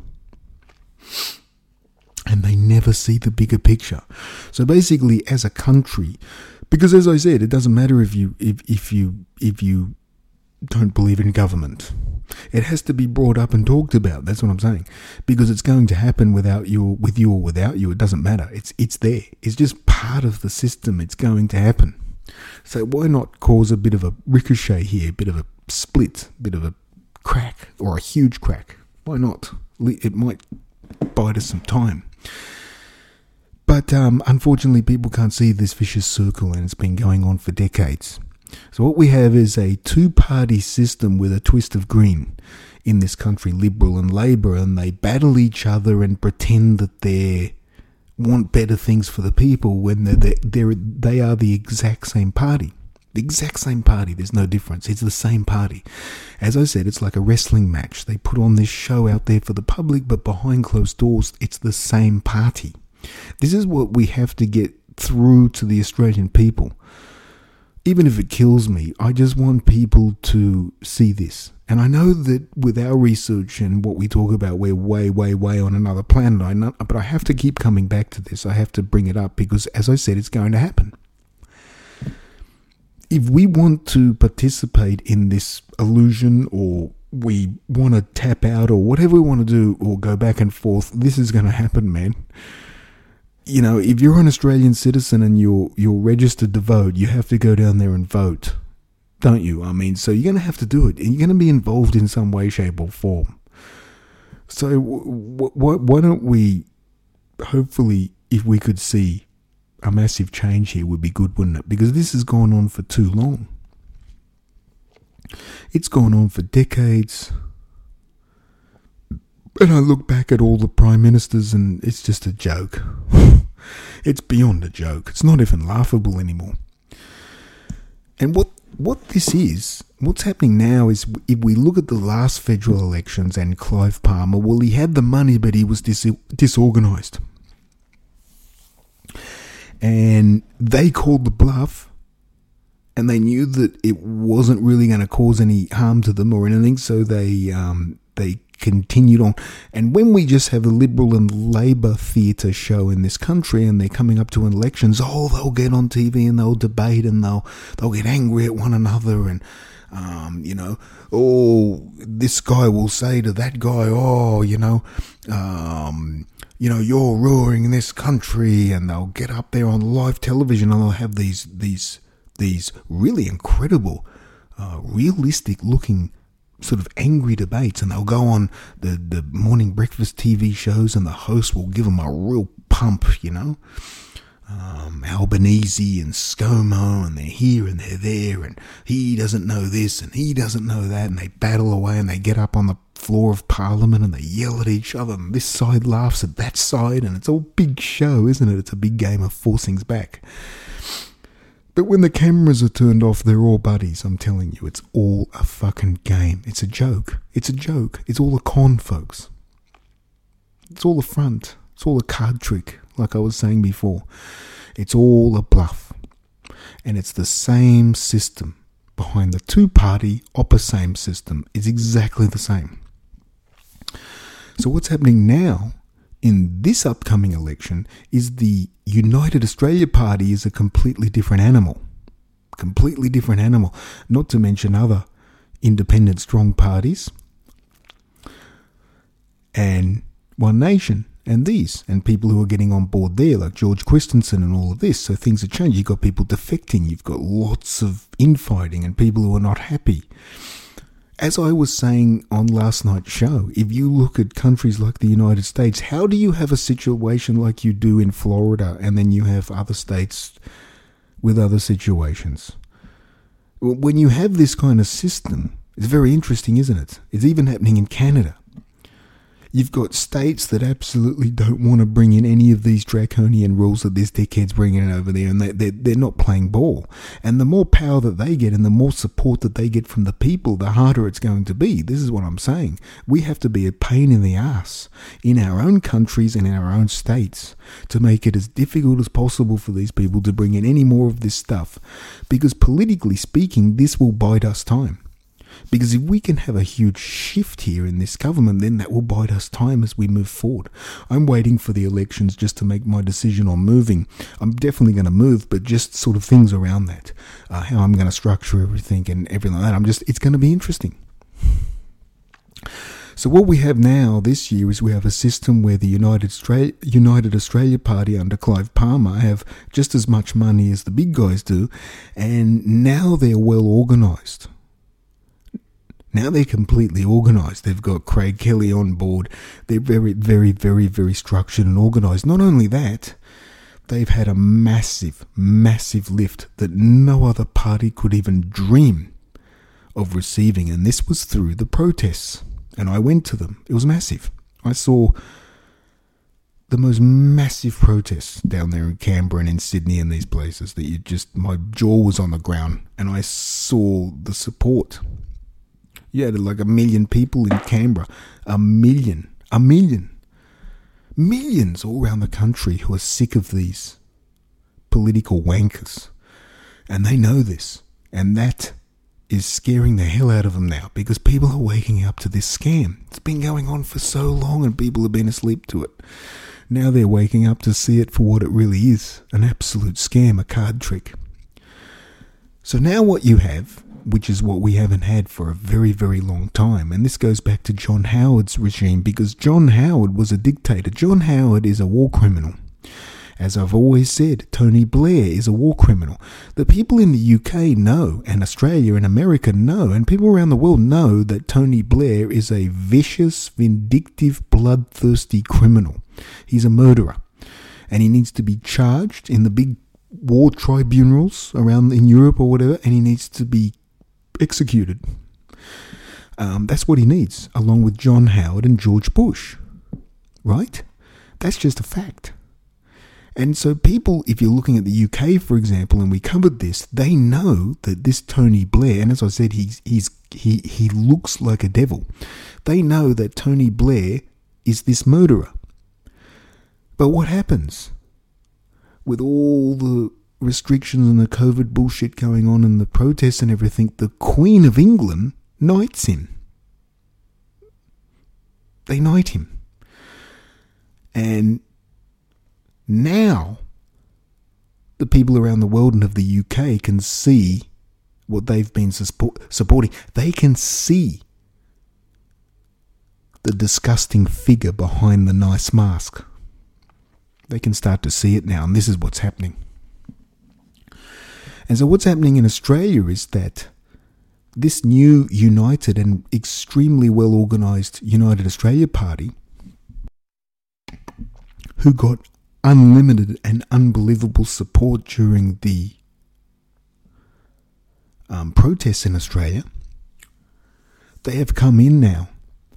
Speaker 1: And they never see the bigger picture. So basically, as a country, because as I said, it doesn't matter if you if, if you if you don't believe in government. It has to be brought up and talked about. That's what I'm saying. Because it's going to happen without you, with you or without you. It doesn't matter. It's it's there. It's just part of the system. It's going to happen. So why not cause a bit of a ricochet here, a bit of a split, a bit of a crack or a huge crack? Why not? It might bide us some time. But um, unfortunately, people can't see this vicious circle, and it's been going on for decades. So what we have is a two-party system with a twist of green in this country, Liberal and Labor, and they battle each other and pretend that they want better things for the people when they're, they're, they are the exact same party. The exact same party. There's no difference. It's the same party. As I said, it's like a wrestling match. They put on this show out there for the public, but behind closed doors, it's the same party. This is what we have to get through to the Australian people. Even if it kills me, I just want people to see this. And I know that with our research and what we talk about, we're way, way, way on another planet. I know, but I have to keep coming back to this. I have to bring it up because, as I said, it's going to happen. If we want to participate in this illusion, or we want to tap out, or whatever we want to do, or go back and forth, this is going to happen, man. You know, if you're an Australian citizen and you're you're registered to vote, you have to go down there and vote, don't you? I mean, so you're going to have to do it, and you're going to be involved in some way, shape, or form. So w- w- why don't we, hopefully, if we could see a massive change here, would be good, wouldn't it? Because this has gone on for too long. It's gone on for decades. And I look back at all the prime ministers and it's just a joke. It's beyond a joke. It's not even laughable anymore. And what what this is, what's happening now is, if we look at the last federal elections and Clive Palmer, well, he had the money, but he was dis- disorganised. And they called the bluff, and they knew that it wasn't really going to cause any harm to them or anything, so they um, they continued on. And when we just have a Liberal and Labor theatre show in this country, and they're coming up to elections, oh, they'll get on T V and they'll debate and they'll they'll get angry at one another, and um, you know, oh, this guy will say to that guy, oh, you know, um, you know, you're ruining this country, and they'll get up there on live television and they'll have these these these really incredible, uh, realistic looking sort of angry debates, and they'll go on the, the morning breakfast T V shows, and the host will give them a real pump, you know. Um, Albanese and ScoMo, and they're here and they're there, and he doesn't know this and he doesn't know that, and they battle away, and they get up on the floor of Parliament and they yell at each other, and this side laughs at that side, and it's all big show, isn't it? It's a big game of forcings back. But when the cameras are turned off, they're all buddies, I'm telling you. It's all a fucking game. It's a joke. It's a joke. It's all a con, folks. It's all a front. It's all a card trick, like I was saying before. It's all a bluff. And it's the same system behind the two-party, opposite system. It's exactly the same. So what's happening now in this upcoming election is the United Australia Party is a completely different animal. Completely different animal. Not to mention other independent strong parties. And One Nation. And these. And people who are getting on board there, like George Christensen and all of this. So things are changing. You've got people defecting. You've got lots of infighting and people who are not happy. As I was saying on last night's show, if you look at countries like the United States, how do you have a situation like you do in Florida, and then you have other states with other situations? When you have this kind of system, it's very interesting, isn't it? It's even happening in Canada. You've got states that absolutely don't want to bring in any of these draconian rules that this dickhead's bringing over there, and they, they're, they're not playing ball. And the more power that they get and the more support that they get from the people, the harder it's going to be. This is what I'm saying. We have to be a pain in the ass in our own countries and in our own states to make it as difficult as possible for these people to bring in any more of this stuff. Because politically speaking, this will bide us time. Because if we can have a huge shift here in this government, then that will bide us time as we move forward. I'm waiting for the elections just to make my decision on moving. I'm definitely going to move, but just sort of things around that. Uh, how I'm going to structure everything and everything like that. I'm just, it's going to be interesting. So what we have now this year is we have a system where the United Australia, United Australia Party under Clive Palmer have just as much money as the big guys do, and now they're well organised. Now they're completely organised. They've got Craig Kelly on board. They're very, very, very, very structured and organised. Not only that, they've had a massive, massive lift that no other party could even dream of receiving. And this was through the protests. And I went to them. It was massive. I saw the most massive protests down there in Canberra and in Sydney and these places that you just, my jaw was on the ground. And I saw the support. You had like a million people in Canberra. A million. A million. Millions all around the country who are sick of these political wankers. And they know this. And that is scaring the hell out of them now, because people are waking up to this scam. It's been going on for so long and people have been asleep to it. Now they're waking up to see it for what it really is. An absolute scam, a card trick. So now what you have, which is what we haven't had for a very, very long time. And this goes back to John Howard's regime, because John Howard was a dictator. John Howard is a war criminal. As I've always said, Tony Blair is a war criminal. The people in the U K know, and Australia and America know, and people around the world know that Tony Blair is a vicious, vindictive, bloodthirsty criminal. He's a murderer. And he needs to be charged in the big war tribunals around in Europe or whatever, and he needs to be executed. Um, that's what he needs, along with John Howard and George Bush. Right? That's just a fact. And so people, if you're looking at the U K, for example, and we covered this, they know that this Tony Blair, and as I said, he's he's he he looks like a devil. They know that Tony Blair is this murderer. But what happens with all the restrictions and the COVID bullshit going on and the protests and everything? The Queen of England knights him. They knight him. And now, the people around the world and of the U K can see what they've been support, supporting. They can see the disgusting figure behind the nice mask. They can start to see it now, and this is what's happening. And so what's happening in Australia is that this new united and extremely well-organised United Australia Party, who got unlimited and unbelievable support during the um, protests in Australia, they have come in now.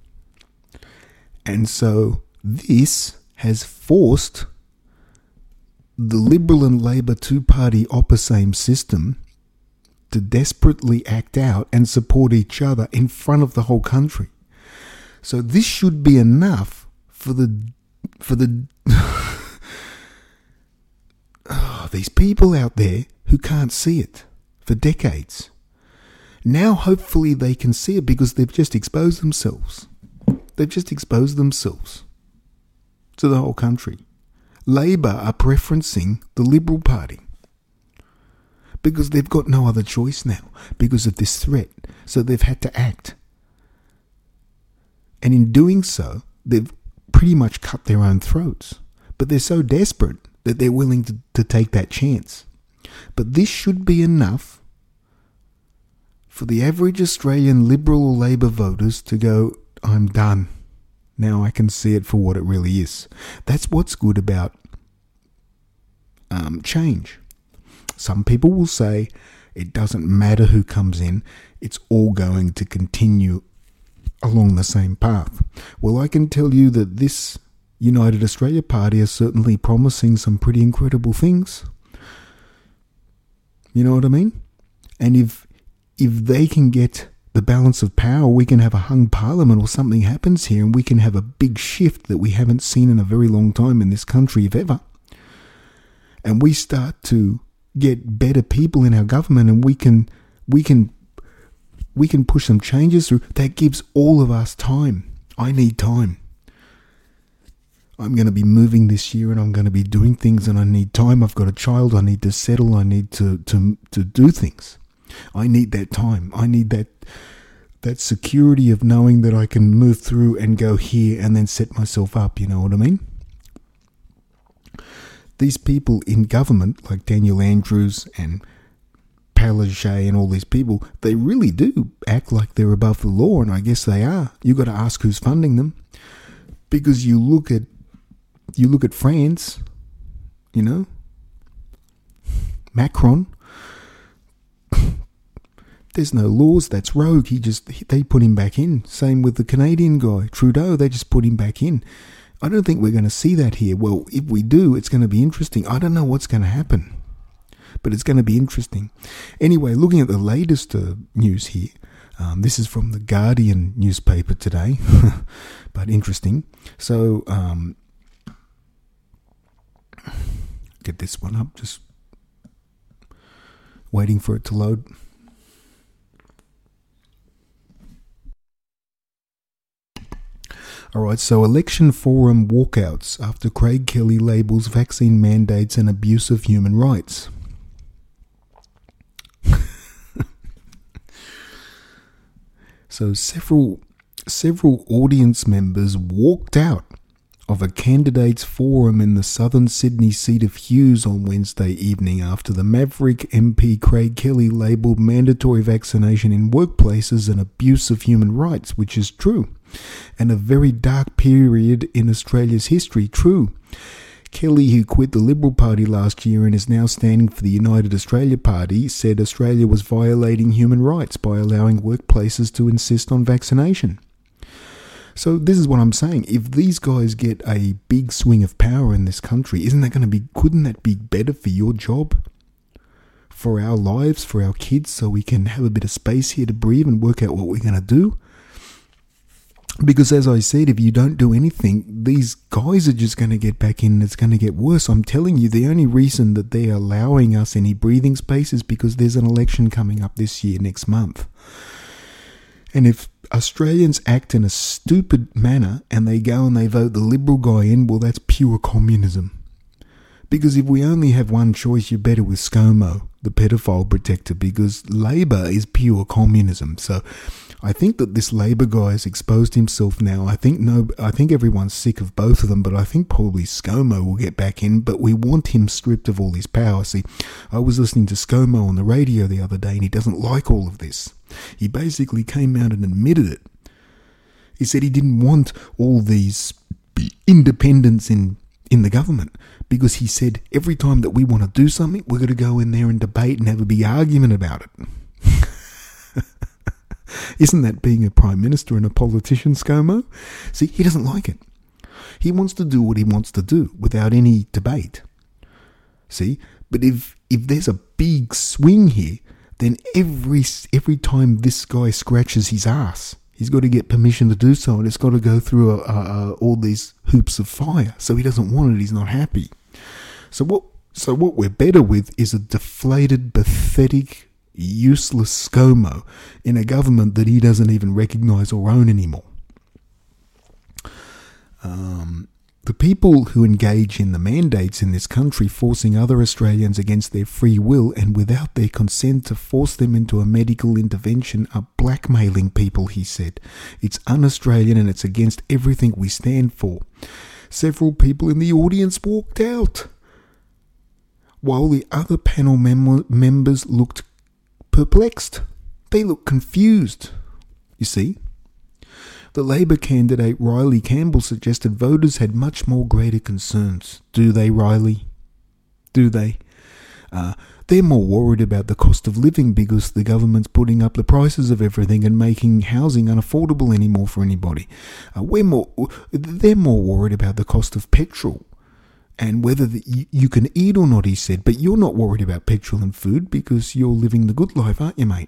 Speaker 1: And so this has forced the Liberal and Labor two-party opposame system to desperately act out and support each other in front of the whole country. So this should be enough for the for the oh, these people out there who can't see it for decades. Now hopefully they can see it, because they've just exposed themselves. They've just exposed themselves to the whole country. Labor are preferencing the Liberal Party because they've got no other choice now because of this threat. So they've had to act. And in doing so, they've pretty much cut their own throats. But they're so desperate that they're willing to, to take that chance. But this should be enough for the average Australian Liberal or Labor voters to go, I'm done. Now I can see it for what it really is. That's what's good about um, change. Some people will say it doesn't matter who comes in, it's all going to continue along the same path. Well, I can tell you that this United Australia Party is certainly promising some pretty incredible things. You know what I mean? And if if they can get the balance of power, we can have a hung parliament or something happens here, and we can have a big shift that we haven't seen in a very long time in this country, if ever. And we start to get better people in our government, and we can we can we can push some changes through. That gives all of us time. I need time. I'm going to be moving this year, and I'm going to be doing things, and I need time. I've got a child. I need to settle. I need to to to do things. I need that time. I need that that security of knowing that I can move through and go here and then set myself up. You know what I mean? These people in government, like Daniel Andrews and Palaszczuk and all these people, they really do act like they're above the law, and I guess they are. You got to ask who's funding them, because you look at you look at France, you know, Macron. There's no laws. That's rogue. He just they put him back in. Same with the Canadian guy, Trudeau. They just put him back in. I don't think we're going to see that here. Well, if we do, it's going to be interesting. I don't know what's going to happen, but it's going to be interesting. Anyway, looking at the latest uh, news here, um, this is from the Guardian newspaper today, but interesting. So, um, get this one up, just waiting for it to load. All right, so election forum walkouts after Craig Kelly labels vaccine mandates an abuse of human rights. So several several audience members walked out of a candidates forum in the southern Sydney seat of Hughes on Wednesday evening after the Maverick M P Craig Kelly labelled mandatory vaccination in workplaces an abuse of human rights, which is true, and a very dark period in Australia's history, true. Kelly, who quit the Liberal Party last year and is now standing for the United Australia Party, said Australia was violating human rights by allowing workplaces to insist on vaccination. So this is what I'm saying. If these guys get a big swing of power in this country, isn't that going to be, couldn't that be better for your job? For our lives, for our kids, so we can have a bit of space here to breathe and work out what we're going to do? Because as I said, if you don't do anything, these guys are just going to get back in and it's going to get worse. I'm telling you, the only reason that they're allowing us any breathing space is because there's an election coming up this year, next month. And if Australians act in a stupid manner and they go and they vote the Liberal guy in, well, that's pure communism. Because if we only have one choice, you're better with ScoMo, the pedophile protector, because Labor is pure communism. So I think that this Labor guy has exposed himself now. I think no, I think everyone's sick of both of them, but I think probably ScoMo will get back in, but we want him stripped of all his power. See, I was listening to ScoMo on the radio the other day and he doesn't like all of this. He basically came out and admitted it. He said he didn't want all these independents in, in the government because he said every time that we want to do something, we're going to go in there and debate and have a big argument about it. Isn't that being a prime minister and a politician, ScoMo? See, he doesn't like it. He wants to do what he wants to do without any debate. See, but if if there's a big swing here, then every every time this guy scratches his ass, he's got to get permission to do so, and it's got to go through a, a, a, all these hoops of fire. So he doesn't want it. He's not happy. So what? So what we're better with is a deflated, pathetic, useless ScoMo in a government that he doesn't even recognise or own anymore. Um, the people who engage in the mandates in this country, forcing other Australians against their free will and without their consent to force them into a medical intervention, are blackmailing people, he said. It's un-Australian and it's against everything we stand for. Several people in the audience walked out, while the other panel mem- members looked perplexed. They look confused. You see, the Labor candidate Riley Campbell suggested voters had much more greater concerns. Do they, Riley? Do they? Uh, they're more worried about the cost of living because the government's putting up the prices of everything and making housing unaffordable anymore for anybody. Uh, we're more. They're more worried about the cost of petrol and whether the, you, you can eat or not, he said. But you're not worried about petrol and food because you're living the good life, aren't you, mate?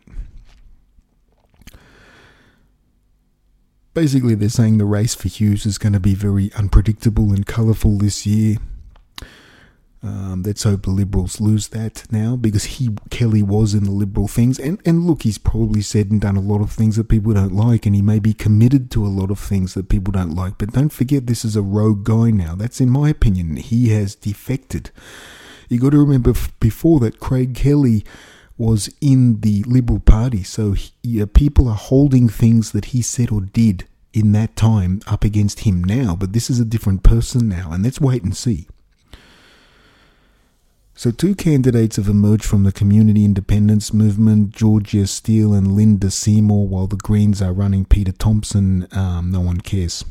Speaker 1: Basically, they're saying the race for Hughes is going to be very unpredictable and colourful this year. Um, let's hope the Liberals lose that now, because he Kelly was in the Liberal things. And, and look, he's probably said and done a lot of things that people don't like, and he may be committed to a lot of things that people don't like. But don't forget, this is a rogue guy now. That's in my opinion. He has defected. You got to remember f- before that, Craig Kelly was in the Liberal Party. So he, uh, people are holding things that he said or did in that time up against him now. But this is a different person now, and let's wait and see. So two candidates have emerged from the community independence movement, Georgia Steele and Linda Seymour, while the Greens are running Peter Thompson. Um, no one cares.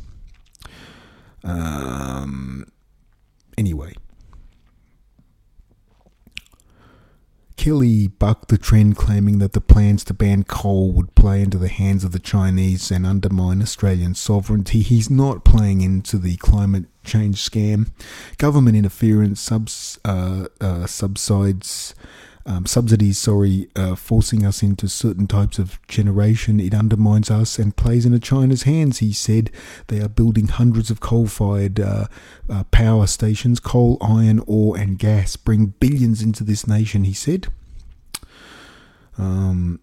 Speaker 1: Um, anyway. Kelly bucked the trend, claiming that the plans to ban coal would play into the hands of the Chinese and undermine Australian sovereignty. He's not playing into the climate change scam. Government interference, subs, uh, uh, subsides, um, subsidies, sorry, uh, forcing us into certain types of generation. It undermines us and plays into China's hands, he said. They are building hundreds of coal-fired uh, uh, power stations. Coal, iron, ore and gas bring billions into this nation, he said. Um...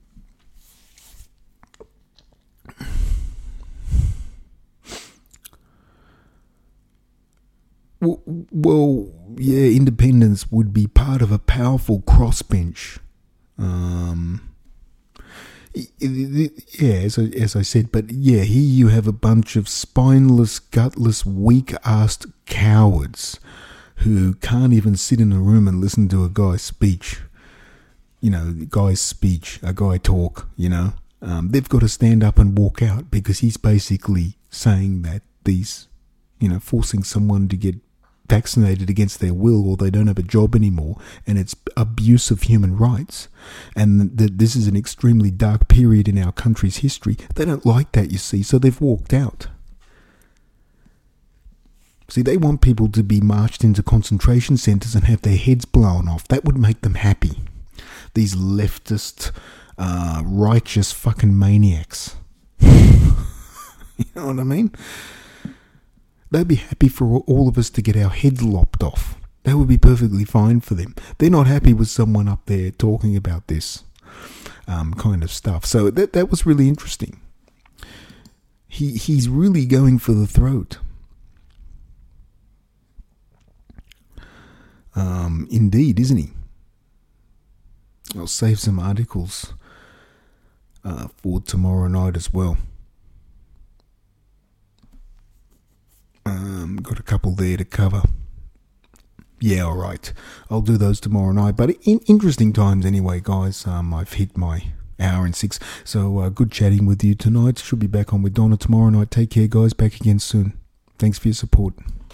Speaker 1: Well, yeah, independence would be part of a powerful crossbench. Um, yeah, as I, as I said, but yeah, here you have a bunch of spineless, gutless, weak-assed cowards who can't even sit in a room and listen to a guy's speech. You know, a guy's speech, a guy talk, you know. Um, they've got to stand up and walk out because he's basically saying that these, you know, forcing someone to get vaccinated against their will or they don't have a job anymore, and it's abuse of human rights, and that this is an extremely dark period in our country's history. They don't like that, you see, so they've walked out. See, they want people to be marched into concentration centres and have their heads blown off. That would make them happy. These leftist, uh, righteous fucking maniacs. You know what I mean? They'd be happy for all of us to get our heads lopped off. That would be perfectly fine for them. They're not happy with someone up there talking about this um, kind of stuff. So that that was really interesting. He he's really going for the throat. Um, indeed, isn't he? I'll save some articles uh, for tomorrow night as well. Um, got a couple there to cover. Yeah, all right. I'll do those tomorrow night. But in interesting times anyway, guys. Um, I've hit my hour and six. So uh, good chatting with you tonight. Should be back on with Donna tomorrow night. Take care, guys. Back again soon. Thanks for your support.